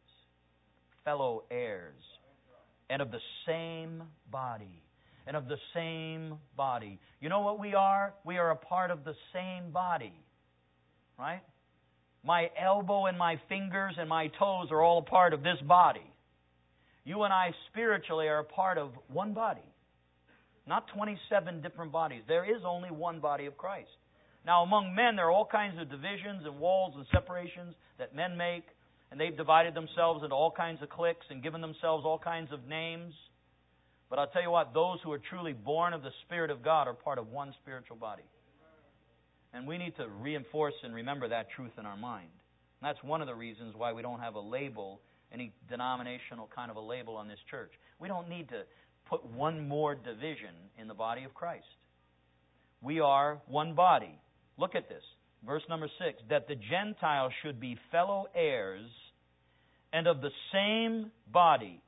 heirs, and of the same body. And of the same body. You know what we are? We are a part of the same body. Right? My elbow and my fingers and my toes are all a part of this body. You and I spiritually are a part of one body. Not 27 different bodies. There is only one body of Christ. Now, among men, there are all kinds of divisions and walls and separations that men make. And they've divided themselves into all kinds of cliques and given themselves all kinds of names. But I'll tell you what, those who are truly born of the Spirit of God are part of one spiritual body. And we need to reinforce and remember that truth in our mind. And that's one of the reasons why we don't have a label, any denominational kind of a label on this church. We don't need to put one more division in the body of Christ. we are one body. Look at this. Verse number 6. That the Gentiles should be fellow heirs and of the same body,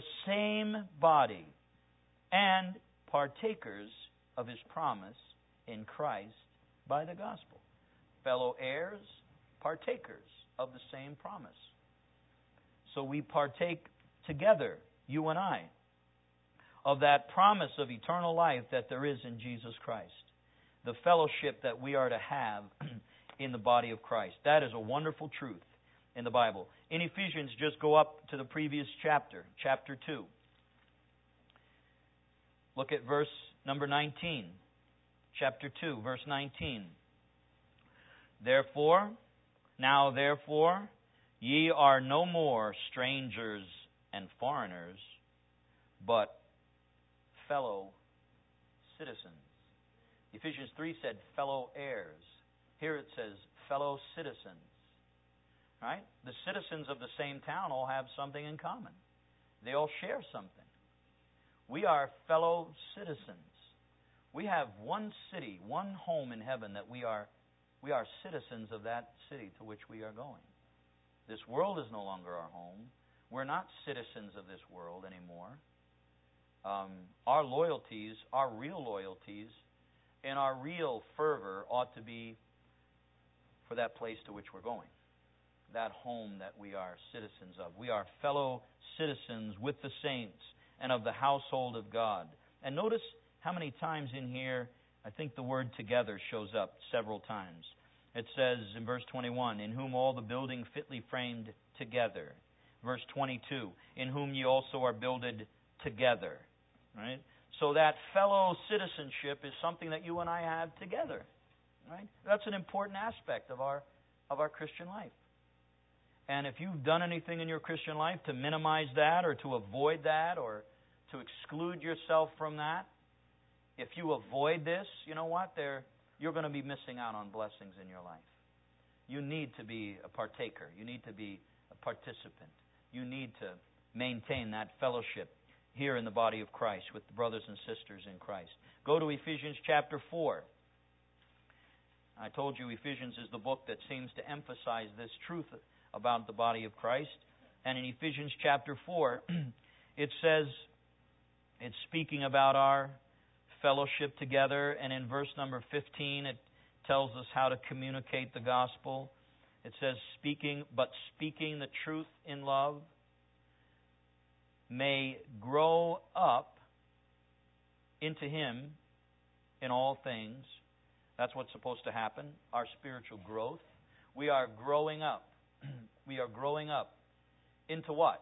and partakers of His promise in Christ by the gospel. Fellow heirs, partakers of the same promise. So we partake together, you and I, of that promise of eternal life that there is in Jesus Christ. The fellowship that we are to have in the body of Christ. That is a wonderful truth in the Bible. In Ephesians, just go up to the previous chapter, chapter 2. Look at verse number 19. Chapter 2, verse 19. Therefore, ye are no more strangers and foreigners, but fellow citizens. Ephesians 3 said fellow heirs. Here it says fellow citizens. Right? The citizens of the same town all have something in common. They all share something. We are fellow citizens. We have one city, one home in heaven that we are citizens of that city to which we are going. This world is no longer our home. We're not citizens of this world anymore. Our loyalties, our real loyalties, and our real fervor ought to be for that place to which we're going, that home that we are citizens of. We are fellow citizens with the saints and of the household of God. And notice how many times in here, I think the word together shows up several times. It says in verse 21, in whom all the building fitly framed together. Verse 22, in whom ye also are builded together. Right? So that fellow citizenship is something that you and I have together. Right? That's an important aspect of our Christian life. And if you've done anything in your Christian life to minimize that or to avoid that or to exclude yourself from that, if you avoid this, you know what? You're going to be missing out on blessings in your life. You need to be a partaker. You need to be a participant. You need to maintain that fellowship here in the body of Christ with the brothers and sisters in Christ. Go to Ephesians chapter 4. I told you Ephesians is the book that seems to emphasize this truth about the body of Christ. And in Ephesians chapter 4, it says, it's speaking about our fellowship together. And in verse number 15, it tells us how to communicate the gospel. It says, speaking the truth in love, may grow up into Him in all things. That's what's supposed to happen, our spiritual growth. We are growing up. We are growing up into what?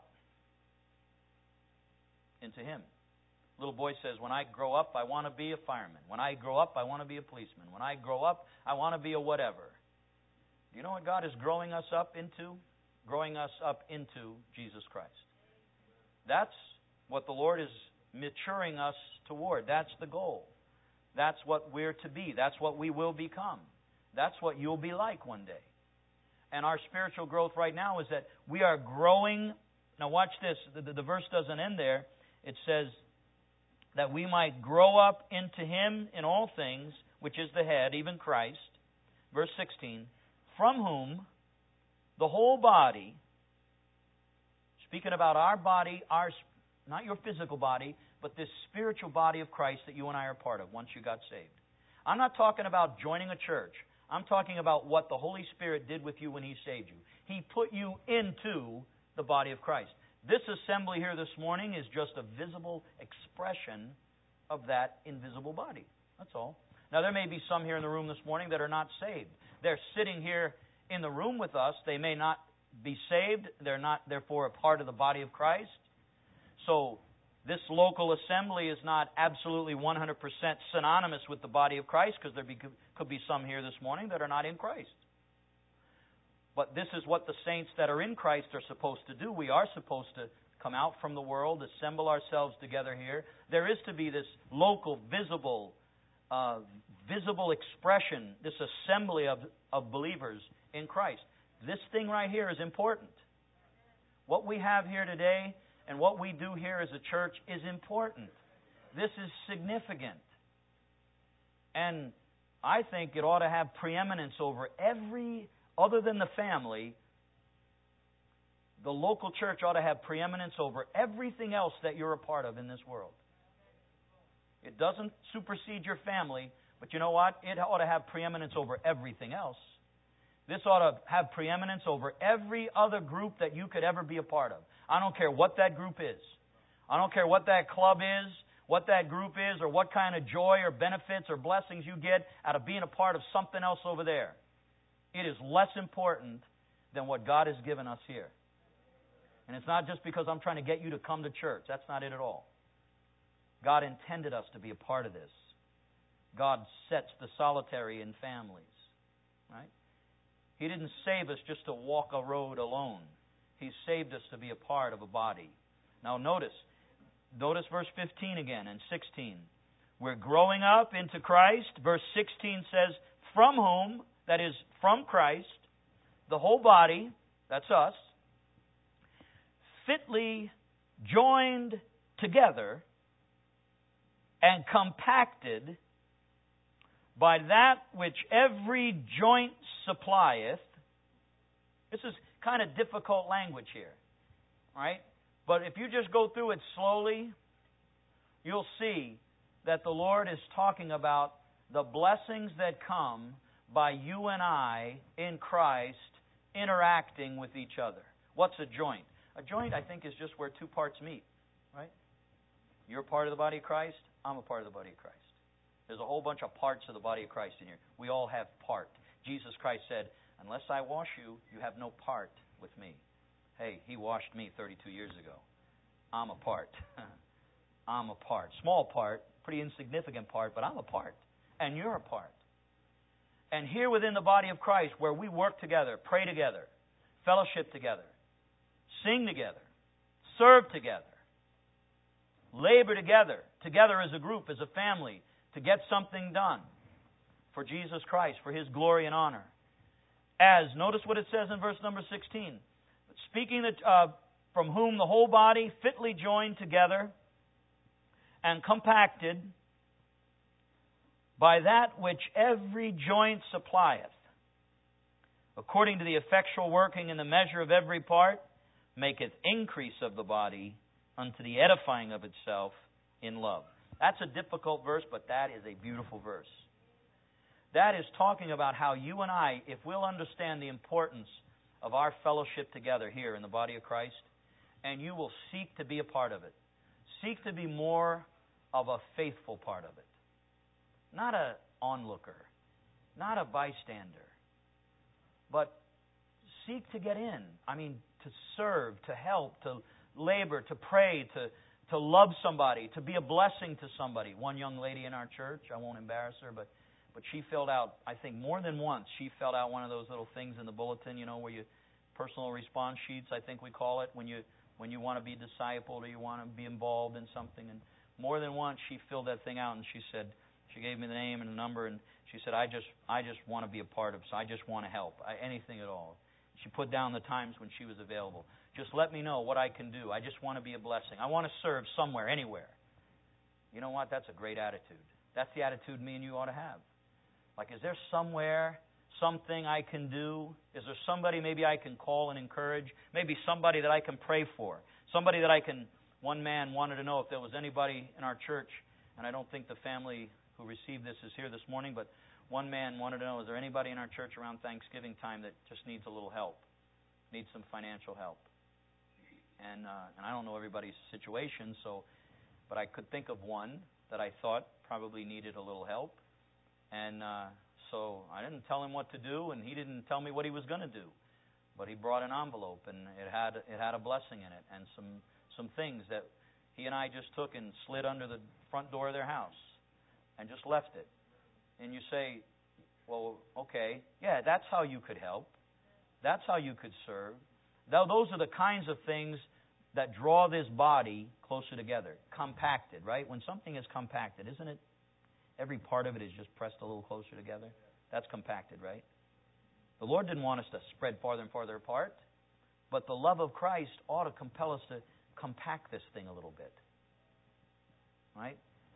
Into Him. Little boy says, when I grow up, I want to be a fireman. When I grow up, I want to be a policeman. When I grow up, I want to be a whatever. Do you know what God is growing us up into? Growing us up into Jesus Christ. That's what the Lord is maturing us toward. That's the goal. That's what we're to be. That's what we will become. That's what you'll be like one day. And our spiritual growth right now is that we are growing. Now watch this. The verse doesn't end there. It says that we might grow up into Him in all things, which is the head, even Christ. Verse 16, from whom the whole body, speaking about our body, not your physical body, but this spiritual body of Christ that you and I are part of once you got saved. I'm not talking about joining a church. I'm talking about what the Holy Spirit did with you when He saved you. He put you into the body of Christ. This assembly here this morning is just a visible expression of that invisible body. That's all. Now, there may be some here in the room this morning that are not saved. They're sitting here in the room with us. They may not be saved. They're not, therefore, a part of the body of Christ. So, this local assembly is not absolutely 100% synonymous with the body of Christ, because there could be some here this morning that are not in Christ. But this is what the saints that are in Christ are supposed to do. We are supposed to come out from the world, assemble ourselves together here. There is to be this local, visible expression, this assembly of believers in Christ. This thing right here is important. What we have here today and what we do here as a church is important. This is significant. And I think it ought to have preeminence over every, other than the family, the local church ought to have preeminence over everything else that you're a part of in this world. It doesn't supersede your family, but you know what? It ought to have preeminence over everything else. This ought to have preeminence over every other group that you could ever be a part of. I don't care what that group is. I don't care what that club is, what that group is, or what kind of joy or benefits or blessings you get out of being a part of something else over there. It is less important than what God has given us here. And it's not just because I'm trying to get you to come to church. That's not it at all. God intended us to be a part of this. God sets the solitary in families. Right? He didn't save us just to walk a road alone. He saved us to be a part of a body. Now notice verse 15 again and 16. We're growing up into Christ. Verse 16 says, from whom, that is, from Christ, the whole body, that's us, fitly joined together and compacted by that which every joint supplieth. This is kind of difficult language here, right? But if you just go through it slowly, you'll see that the Lord is talking about the blessings that come by you and I in Christ interacting with each other. What's a joint? A joint, I think, is just where two parts meet, right? You're a part of the body of Christ. I'm a part of the body of Christ. There's a whole bunch of parts of the body of Christ in here. We all have part. Jesus Christ said, unless I wash you, you have no part with me. Hey, He washed me 32 years ago. I'm a part. I'm a part. Small part, pretty insignificant part, but I'm a part. And you're a part. And here within the body of Christ, where we work together, pray together, fellowship together, sing together, serve together, labor together as a group, as a family, to get something done for Jesus Christ, for His glory and honor. As, notice what it says in verse number 16, speaking from whom the whole body fitly joined together and compacted by that which every joint supplieth, according to the effectual working in the measure of every part, maketh increase of the body unto the edifying of itself in love. That's a difficult verse, but that is a beautiful verse. That is talking about how you and I, if we'll understand the importance of our fellowship together here in the body of Christ, and you will seek to be a part of it. Seek to be more of a faithful part of it. Not an onlooker, not a bystander, but seek to get in. I mean, to serve, to help, to labor, to pray, to love somebody, to be a blessing to somebody. One young lady in our church, I won't embarrass her, but she filled out, I think more than once, she filled out one of those little things in the bulletin, you know, where you, personal response sheets, I think we call it, when you want to be discipled or you want to be involved in something. And more than once, she filled that thing out and she said, she gave me the name and the number, and she said, I just want to be a part of, so I just want to help, anything at all. She put down the times when she was available. Just let me know what I can do. I just want to be a blessing. I want to serve somewhere, anywhere. You know what? That's a great attitude. That's the attitude me and you ought to have. Like, is there somewhere, something I can do? Is there somebody maybe I can call and encourage? Maybe somebody that I can pray for? Somebody that I can... One man wanted to know if there was anybody in our church, and I don't think the family who received this is here this morning, but one man wanted to know, is there anybody in our church around Thanksgiving time that just needs a little help, needs some financial help? And I don't know everybody's situation, but I could think of one that I thought probably needed a little help. And so I didn't tell him what to do, and he didn't tell me what he was going to do. But he brought an envelope, and it had a blessing in it, and some things that he and I just took and slid under the front door of their house and just left it. And you say, well, okay, yeah, that's how you could help. That's how you could serve. Those are the kinds of things that draw this body closer together. Compacted, right? When something is compacted, isn't it? Every part of it is just pressed a little closer together. That's compacted, right? The Lord didn't want us to spread farther and farther apart, but the love of Christ ought to compel us to compact this thing a little bit. Right?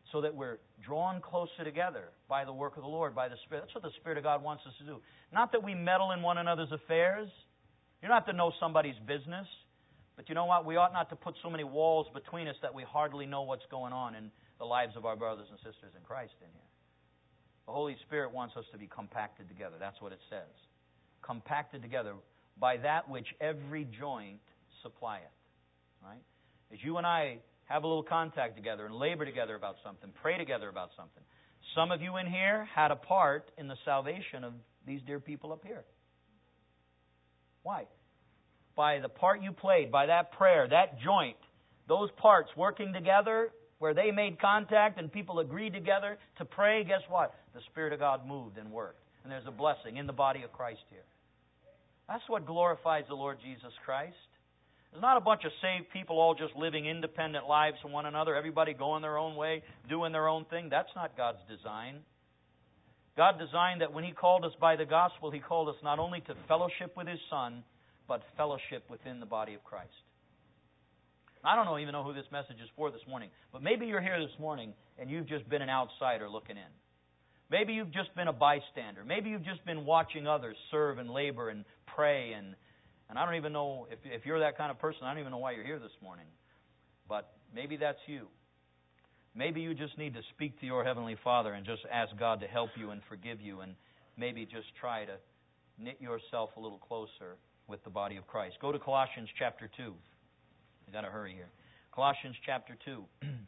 so that we're drawn closer together by the work of the Lord, by the Spirit. That's what the Spirit of God wants us to do. Not that we meddle in one another's affairs. You don't have to know somebody's business. But you know what? We ought not to put so many walls between us that we hardly know what's going on in the lives of our brothers and sisters in Christ in here. The Holy Spirit wants us to be compacted together. That's what it says. Compacted together by that which every joint supplieth. Right? As you and I have a little contact together and labor together about something, pray together about something. Some of you in here had a part in the salvation of these dear people up here. Why? By the part you played, by that prayer, that joint, those parts working together, where they made contact and people agreed together to pray, guess what? The Spirit of God moved and worked. And there's a blessing in the body of Christ here. That's what glorifies the Lord Jesus Christ. It's not a bunch of saved people all just living independent lives from one another, everybody going their own way, doing their own thing. That's not God's design. God designed that when He called us by the gospel, He called us not only to fellowship with His Son, but fellowship within the body of Christ. I don't even know who this message is for this morning, but maybe you're here this morning and you've just been an outsider looking in. Maybe you've just been a bystander. Maybe you've just been watching others serve and labor and pray and I don't even know, if you're that kind of person, I don't even know why you're here this morning. But maybe that's you. Maybe you just need to speak to your Heavenly Father and just ask God to help you and forgive you and maybe just try to knit yourself a little closer with the body of Christ. Go to Colossians chapter 2. I've got to hurry here. Colossians chapter 2.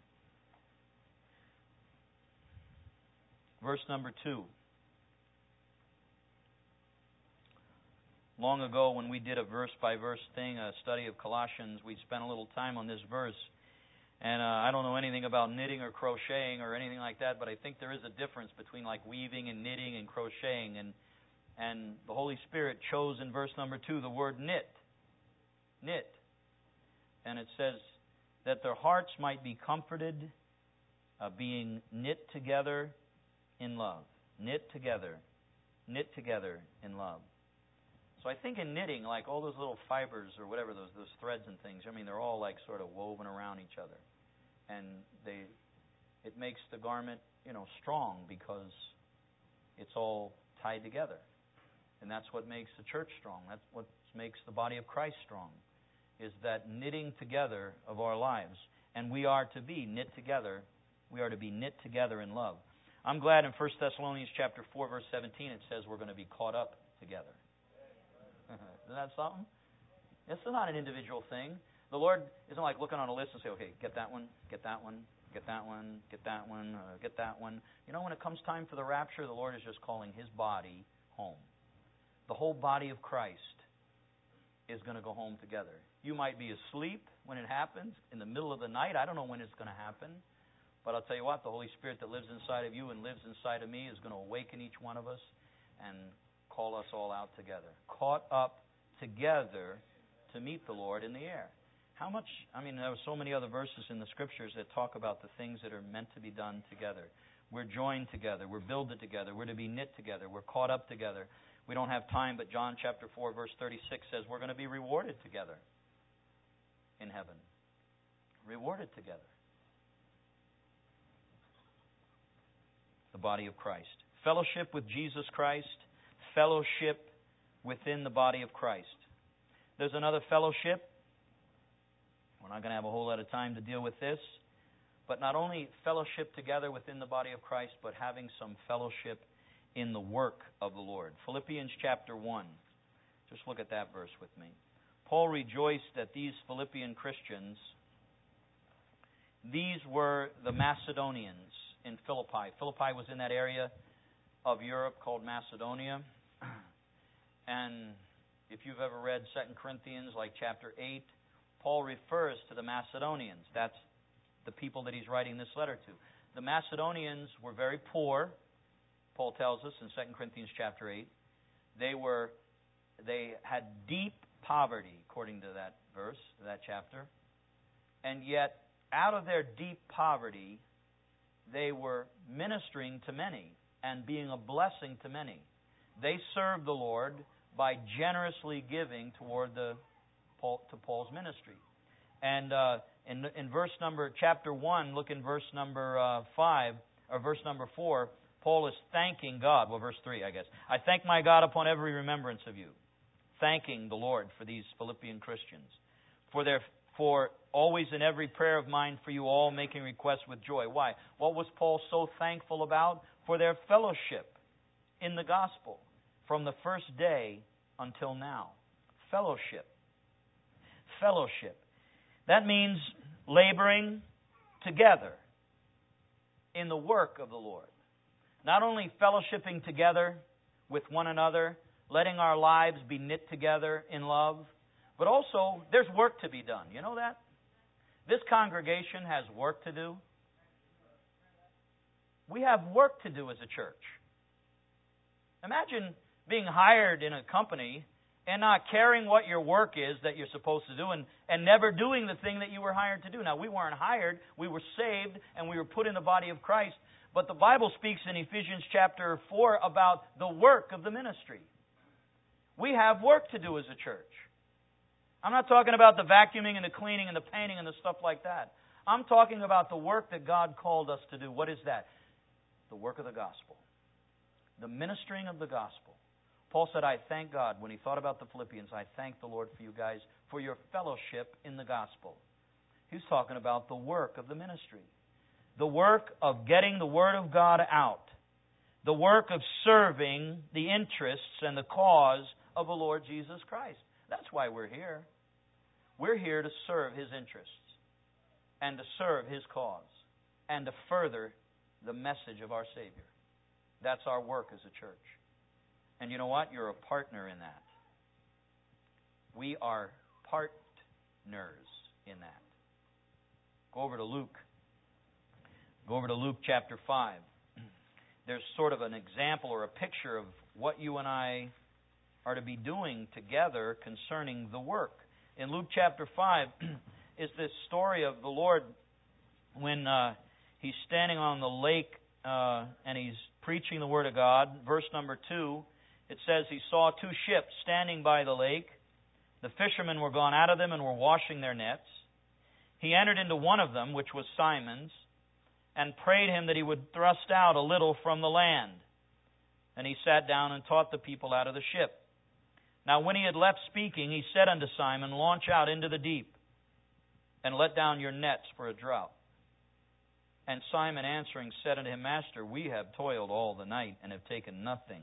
Verse number 2. Long ago, when we did a verse-by-verse thing, a study of Colossians, we spent a little time on this verse. And I don't know anything about knitting or crocheting or anything like that, but I think there is a difference between like weaving and knitting and crocheting. And the Holy Spirit chose in verse number 2 the word knit. Knit. And it says that their hearts might be comforted, being knit together in love. Knit together in love. So I think in knitting, like all those little fibers or whatever, those threads and things, I mean, they're all like sort of woven around each other. And it makes the garment, strong because it's all tied together. And that's what makes the church strong. That's what makes the body of Christ strong, is that knitting together of our lives. And we are to be knit together. We are to be knit together in love. I'm glad in 1 Thessalonians chapter 4, verse 17, it says we're going to be caught up together. Isn't that something? This is not an individual thing. The Lord isn't like looking on a list and say, okay, get that one, get that one, get that one, get that one, get that one. When it comes time for the rapture, the Lord is just calling His body home. The whole body of Christ is going to go home together. You might be asleep when it happens, in the middle of the night. I don't know when it's going to happen. But I'll tell you what, the Holy Spirit that lives inside of you and lives inside of me is going to awaken each one of us and call us all out together. Caught up together to meet the Lord in the air. How much, there were so many other verses in the Scriptures that talk about the things that are meant to be done together. We're joined together. We're builded together. We're to be knit together. We're caught up together. We don't have time, but John chapter 4, verse 36 says we're going to be rewarded together in heaven. Rewarded together. The body of Christ. Fellowship with Jesus Christ. Fellowship within the body of Christ. There's another fellowship. We're not going to have a whole lot of time to deal with this. But not only fellowship together within the body of Christ, but having some fellowship in the work of the Lord. Philippians chapter 1. Just look at that verse with me. Paul rejoiced that these Philippian Christians, these were the Macedonians in Philippi. Philippi was in that area of Europe called Macedonia. And if you've ever read 2 Corinthians, like chapter 8, Paul refers to the Macedonians. That's the people that he's writing this letter to. The Macedonians were very poor, Paul tells us in 2 Corinthians chapter 8. They had deep poverty, according to that verse, that chapter. And yet, out of their deep poverty, they were ministering to many and being a blessing to many. They served the Lord by generously giving toward to Paul's ministry. And in chapter 1, look in verse number 5, or verse number 4, Paul is thanking God. Well, verse 3, I guess. I thank my God upon every remembrance of you. Thanking the Lord for these Philippian Christians. For always in every prayer of mine for you all, making requests with joy. Why? What was Paul so thankful about? For their fellowship in the gospel from the first day until now. Fellowship. Fellowship. That means laboring together in the work of the Lord. Not only fellowshipping together with one another, letting our lives be knit together in love, but also there's work to be done. You know that? This congregation has work to do. We have work to do as a church. Imagine being hired in a company and not caring what your work is that you're supposed to do and never doing the thing that you were hired to do. Now, we weren't hired. We were saved and we were put in the body of Christ. But the Bible speaks in Ephesians chapter 4 about the work of the ministry. We have work to do as a church. I'm not talking about the vacuuming and the cleaning and the painting and the stuff like that. I'm talking about the work that God called us to do. What is that? The work of the gospel. The ministering of the gospel. Paul said, I thank God. When he thought about the Philippians, I thank the Lord for you guys, for your fellowship in the gospel. He's talking about the work of the ministry. The work of getting the Word of God out. The work of serving the interests and the cause of the Lord Jesus Christ. That's why we're here. We're here to serve His interests and to serve His cause and to further the message of our Savior. That's our work as a church. And you know what? You're a partner in that. We are partners in that. Go over to Luke. Go over to Luke chapter 5. There's sort of an example or a picture of what you and I are to be doing together concerning the work. In Luke chapter 5 is this story of the Lord when He's standing on the lake and He's preaching the Word of God. Verse number 2, it says He saw two ships standing by the lake. The fishermen were gone out of them and were washing their nets. He entered into one of them, which was Simon's, and prayed him that he would thrust out a little from the land. And he sat down and taught the people out of the ship. Now when he had left speaking, he said unto Simon, Launch out into the deep, and let down your nets for a draught. And Simon answering said unto him, Master, we have toiled all the night, and have taken nothing.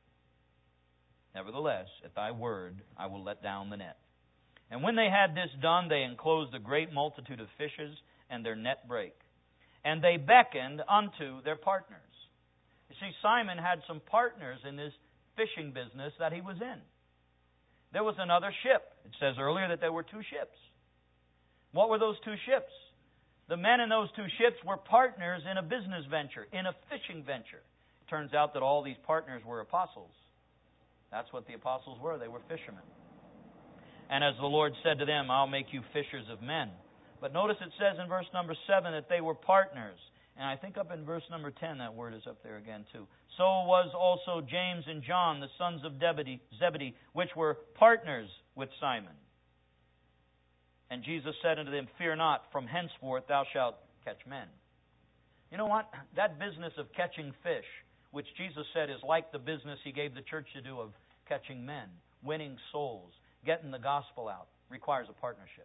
Nevertheless, at thy word, I will let down the net. And when they had this done, they enclosed a great multitude of fishes, and their net brake. And they beckoned unto their partners. You see, Simon had some partners in this fishing business that he was in. There was another ship. It says earlier that there were two ships. What were those two ships? The men in those two ships were partners in a business venture, in a fishing venture. It turns out that all these partners were apostles. That's what the apostles were. They were fishermen. And as the Lord said to them, I'll make you fishers of men. But notice it says in verse number 7 that they were partners. And I think up in verse number 10, that word is up there again too. So was also James and John, the sons of Zebedee, which were partners with Simon. And Jesus said unto them, Fear not, from henceforth thou shalt catch men. You know what? That business of catching fish, which Jesus said is like the business He gave the church to do of catching men, winning souls, getting the gospel out, requires a partnership.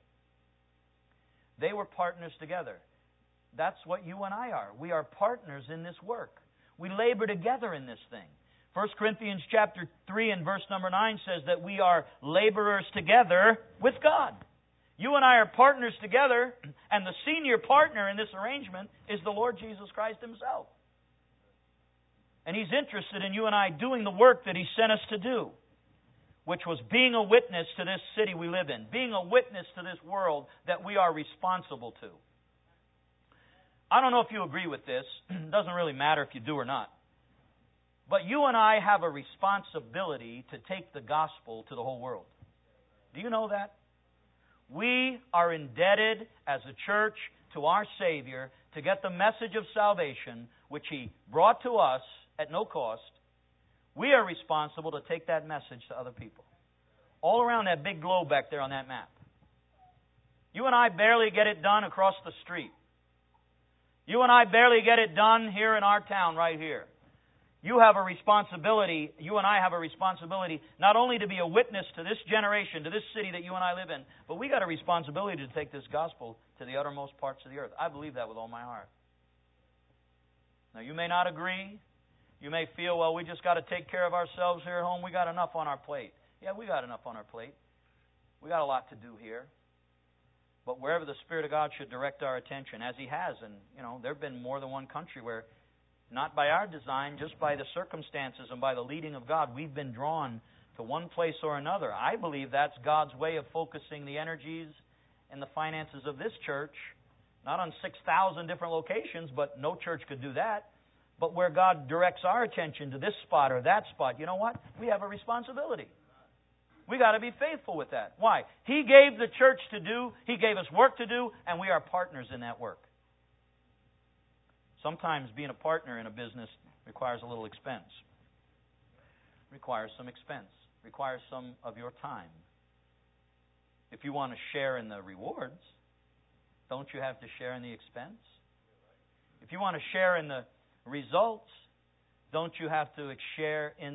They were partners together. That's what you and I are. We are partners in this work. We labor together in this thing. 1 Corinthians chapter 3 and verse number 9 says that we are laborers together with God. You and I are partners together, and the senior partner in this arrangement is the Lord Jesus Christ Himself. And He's interested in you and I doing the work that He sent us to do, which was being a witness to this city we live in, being a witness to this world that we are responsible to. I don't know if you agree with this. It doesn't really matter if you do or not. But you and I have a responsibility to take the gospel to the whole world. Do you know that? We are indebted as a church to our Savior to get the message of salvation, which He brought to us at no cost. We are responsible to take that message to other people. All around that big globe back there on that map. You and I barely get it done across the street. You and I barely get it done here in our town right here. You have a responsibility, you and I have a responsibility not only to be a witness to this generation, to this city that you and I live in, but we got a responsibility to take this gospel to the uttermost parts of the earth. I believe that with all my heart. Now, you may not agree. You may feel, well, we just got to take care of ourselves here at home. We got enough on our plate. Yeah, we got enough on our plate. We got a lot to do here. But wherever the Spirit of God should direct our attention, as He has, and, there have been more than one country where, not by our design, just by the circumstances and by the leading of God, we've been drawn to one place or another. I believe that's God's way of focusing the energies and the finances of this church, not on 6,000 different locations, but no church could do that. But where God directs our attention to this spot or that spot, you know what? We have a responsibility. We got to be faithful with that. Why? He gave the church to do, He gave us work to do, and we are partners in that work. Sometimes being a partner in a business requires a little expense. Requires some expense. Requires some of your time. If you want to share in the rewards, don't you have to share in the expense? If you want to share in the results, don't you have to share in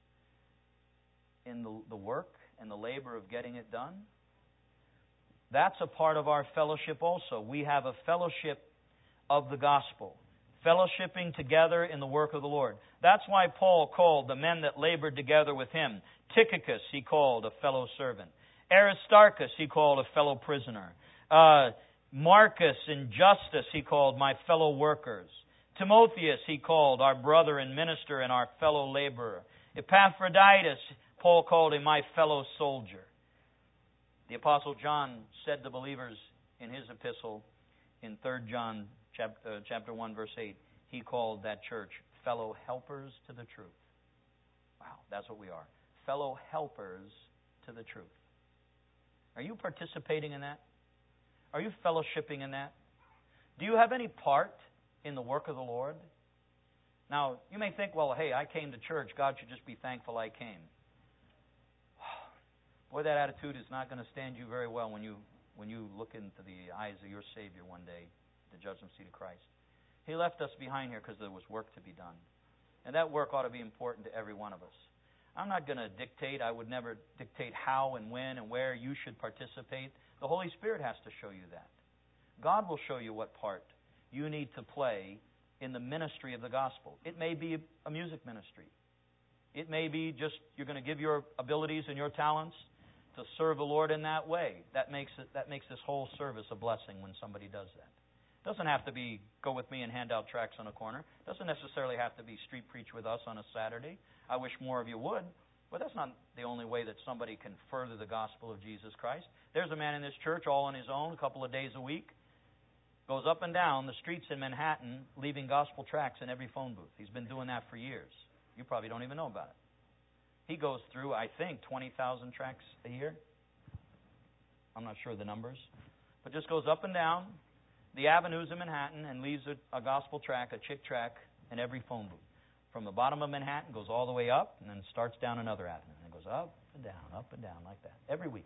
the work and the labor of getting it done? That's a part of our fellowship also. We have a fellowship of the gospel. Fellowshipping together in the work of the Lord. That's why Paul called the men that labored together with him. Tychicus he called a fellow servant. Aristarchus he called a fellow prisoner. Marcus and Justus he called my fellow workers. Timotheus he called our brother and minister and our fellow laborer. Epaphroditus, Paul called him my fellow soldier. The Apostle John said to believers in his epistle in 3 John chapter 1, verse 8, he called that church fellow helpers to the truth. Wow, that's what we are. Fellow helpers to the truth. Are you participating in that? Are you fellowshipping in that? Do you have any part in the work of the Lord? Now, you may think, well, hey, I came to church. God should just be thankful I came. Boy, that attitude is not going to stand you very well when you look into the eyes of your Savior one day, the judgment seat of Christ. He left us behind here because there was work to be done. And that work ought to be important to every one of us. I'm not going to dictate. I would never dictate how and when and where you should participate. The Holy Spirit has to show you that. God will show you what part you need to play in the ministry of the gospel. It may be a music ministry. It may be just you're going to give your abilities and your talents to serve the Lord in that way. That makes this whole service a blessing when somebody does that. It doesn't have to be go with me and hand out tracts on a corner. It doesn't necessarily have to be street preach with us on a Saturday. I wish more of you would, but that's not the only way that somebody can further the gospel of Jesus Christ. There's a man in this church all on his own, a couple of days a week, goes up and down the streets in Manhattan leaving gospel tracts in every phone booth. He's been doing that for years. You probably don't even know about it. He goes through, I think, 20,000 tracts a year. I'm not sure of the numbers. But just goes up and down the avenues in Manhattan and leaves a gospel tract, a chick tract, in every phone booth. From the bottom of Manhattan, goes all the way up, and then starts down another avenue. And it goes up and down like that. Every week.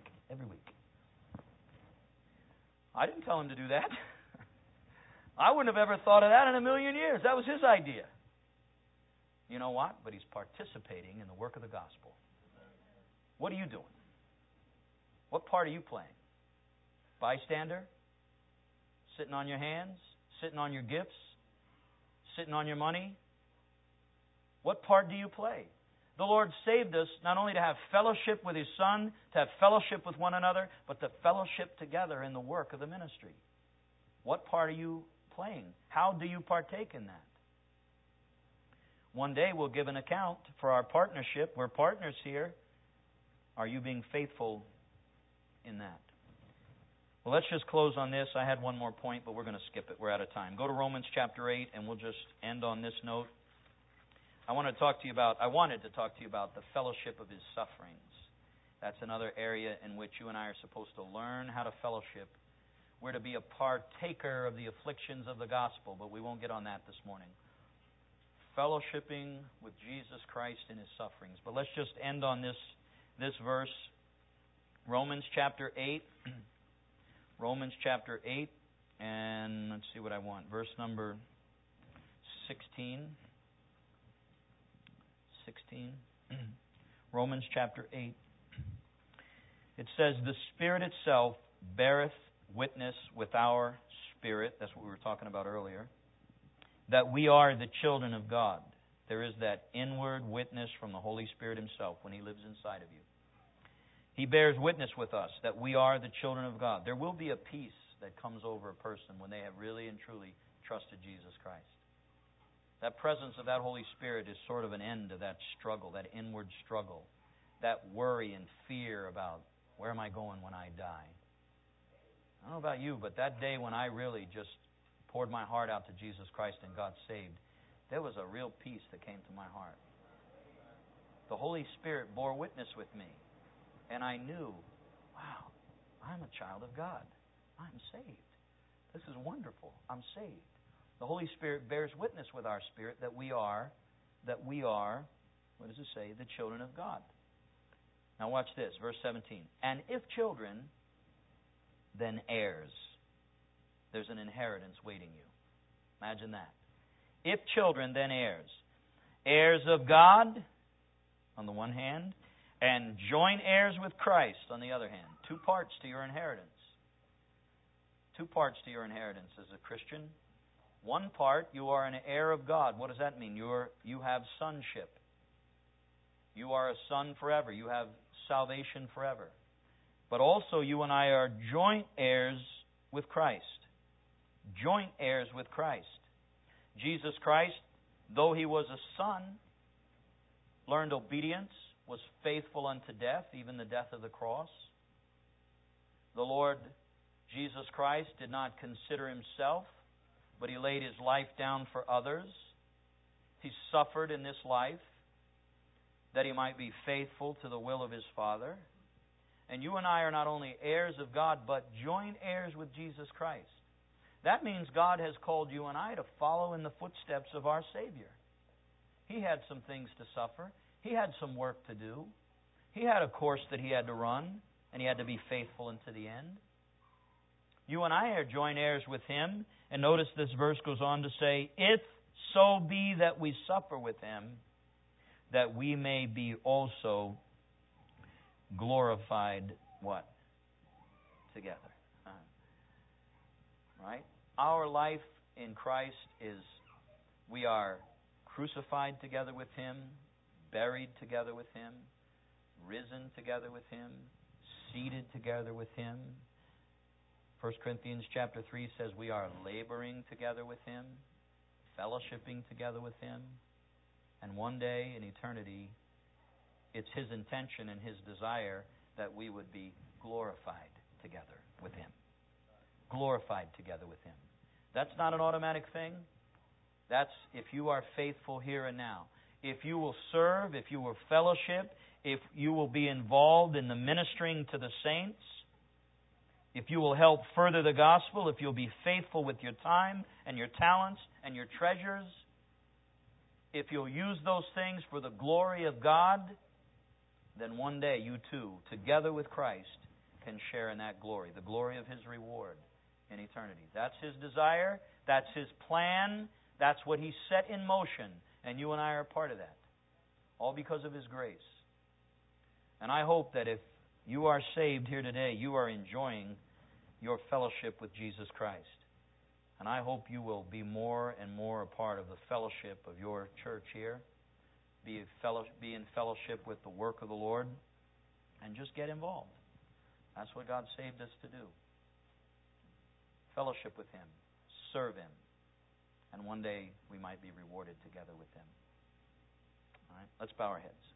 I didn't tell him to do that. I wouldn't have ever thought of that in a million years. That was his idea. You know what? But he's participating in the work of the gospel. What are you doing? What part are you playing? Bystander? Sitting on your hands? Sitting on your gifts? Sitting on your money? What part do you play? The Lord saved us not only to have fellowship with His Son, to have fellowship with one another, but to fellowship together in the work of the ministry. What part are you playing? How do you partake in that? One day we'll give an account for our partnership. We're partners here. Are you being faithful in that? Well, let's just close on this. I had one more point, but we're going to skip it. We're out of time. Go to Romans chapter 8, and we'll just end on this note. I wanted to talk to you about the fellowship of His sufferings. That's another area in which you and I are supposed to learn how to fellowship. We're to be a partaker of the afflictions of the gospel, but we won't get on that this morning. Fellowshipping with Jesus Christ in His sufferings. But let's just end on this verse. Romans chapter 8. Romans chapter 8, and let's see what I want. Verse number 16. 16. Romans chapter 8. It says, "The Spirit itself beareth witness with our spirit," that's what we were talking about earlier, "that we are the children of God." There is that inward witness from the Holy Spirit Himself when He lives inside of you. He bears witness with us that we are the children of God. There will be a peace that comes over a person when they have really and truly trusted Jesus Christ. That presence of that Holy Spirit is sort of an end to that struggle, that inward struggle, that worry and fear about where am I going when I die. I don't know about you, but that day when I really just poured my heart out to Jesus Christ and got saved, there was a real peace that came to my heart. The Holy Spirit bore witness with me, and I knew, wow, I'm a child of God. I'm saved. This is wonderful. I'm saved. The Holy Spirit bears witness with our spirit that we are, what does it say? The children of God. Now watch this, verse 17. "And if children, then heirs." There's an inheritance waiting you. Imagine that. If children, then heirs. Heirs of God, on the one hand, and joint heirs with Christ, on the other hand. Two parts to your inheritance. Two parts to your inheritance as a Christian. One part, you are an heir of God. What does that mean? You have sonship. You are a son forever. You have salvation forever. But also you and I are joint heirs with Christ. Joint heirs with Christ. Jesus Christ, though He was a son, learned obedience, was faithful unto death, even the death of the cross. The Lord Jesus Christ did not consider Himself, but He laid His life down for others. He suffered in this life that He might be faithful to the will of His Father. And you and I are not only heirs of God, but joint heirs with Jesus Christ. That means God has called you and I to follow in the footsteps of our Savior. He had some things to suffer. He had some work to do. He had a course that He had to run, and He had to be faithful unto the end. You and I are joint heirs with Him. And notice this verse goes on to say, "If so be that we suffer with Him, that we may be also glorified," what? Together. Right? Our life in Christ is, we are crucified together with Him, buried together with Him, risen together with Him, seated together with Him. 1 Corinthians chapter 3 says we are laboring together with Him, fellowshipping together with Him, and one day in eternity, it's His intention and His desire that we would be glorified together with Him. Glorified together with Him. That's not an automatic thing. That's if you are faithful here and now. If you will serve, if you will fellowship, if you will be involved in the ministering to the saints, if you will help further the gospel, if you'll be faithful with your time and your talents and your treasures, if you'll use those things for the glory of God, then one day you too, together with Christ, can share in that glory, the glory of His reward in eternity. That's His desire. That's His plan. That's what He set in motion. And you and I are part of that. All because of His grace. And I hope that if you are saved here today, you are enjoying your fellowship with Jesus Christ. And I hope you will be more and more a part of the fellowship of your church here. Be in fellowship with the work of the Lord. And just get involved. That's what God saved us to do. Fellowship with Him. Serve Him. And one day we might be rewarded together with Him. All right, let's bow our heads.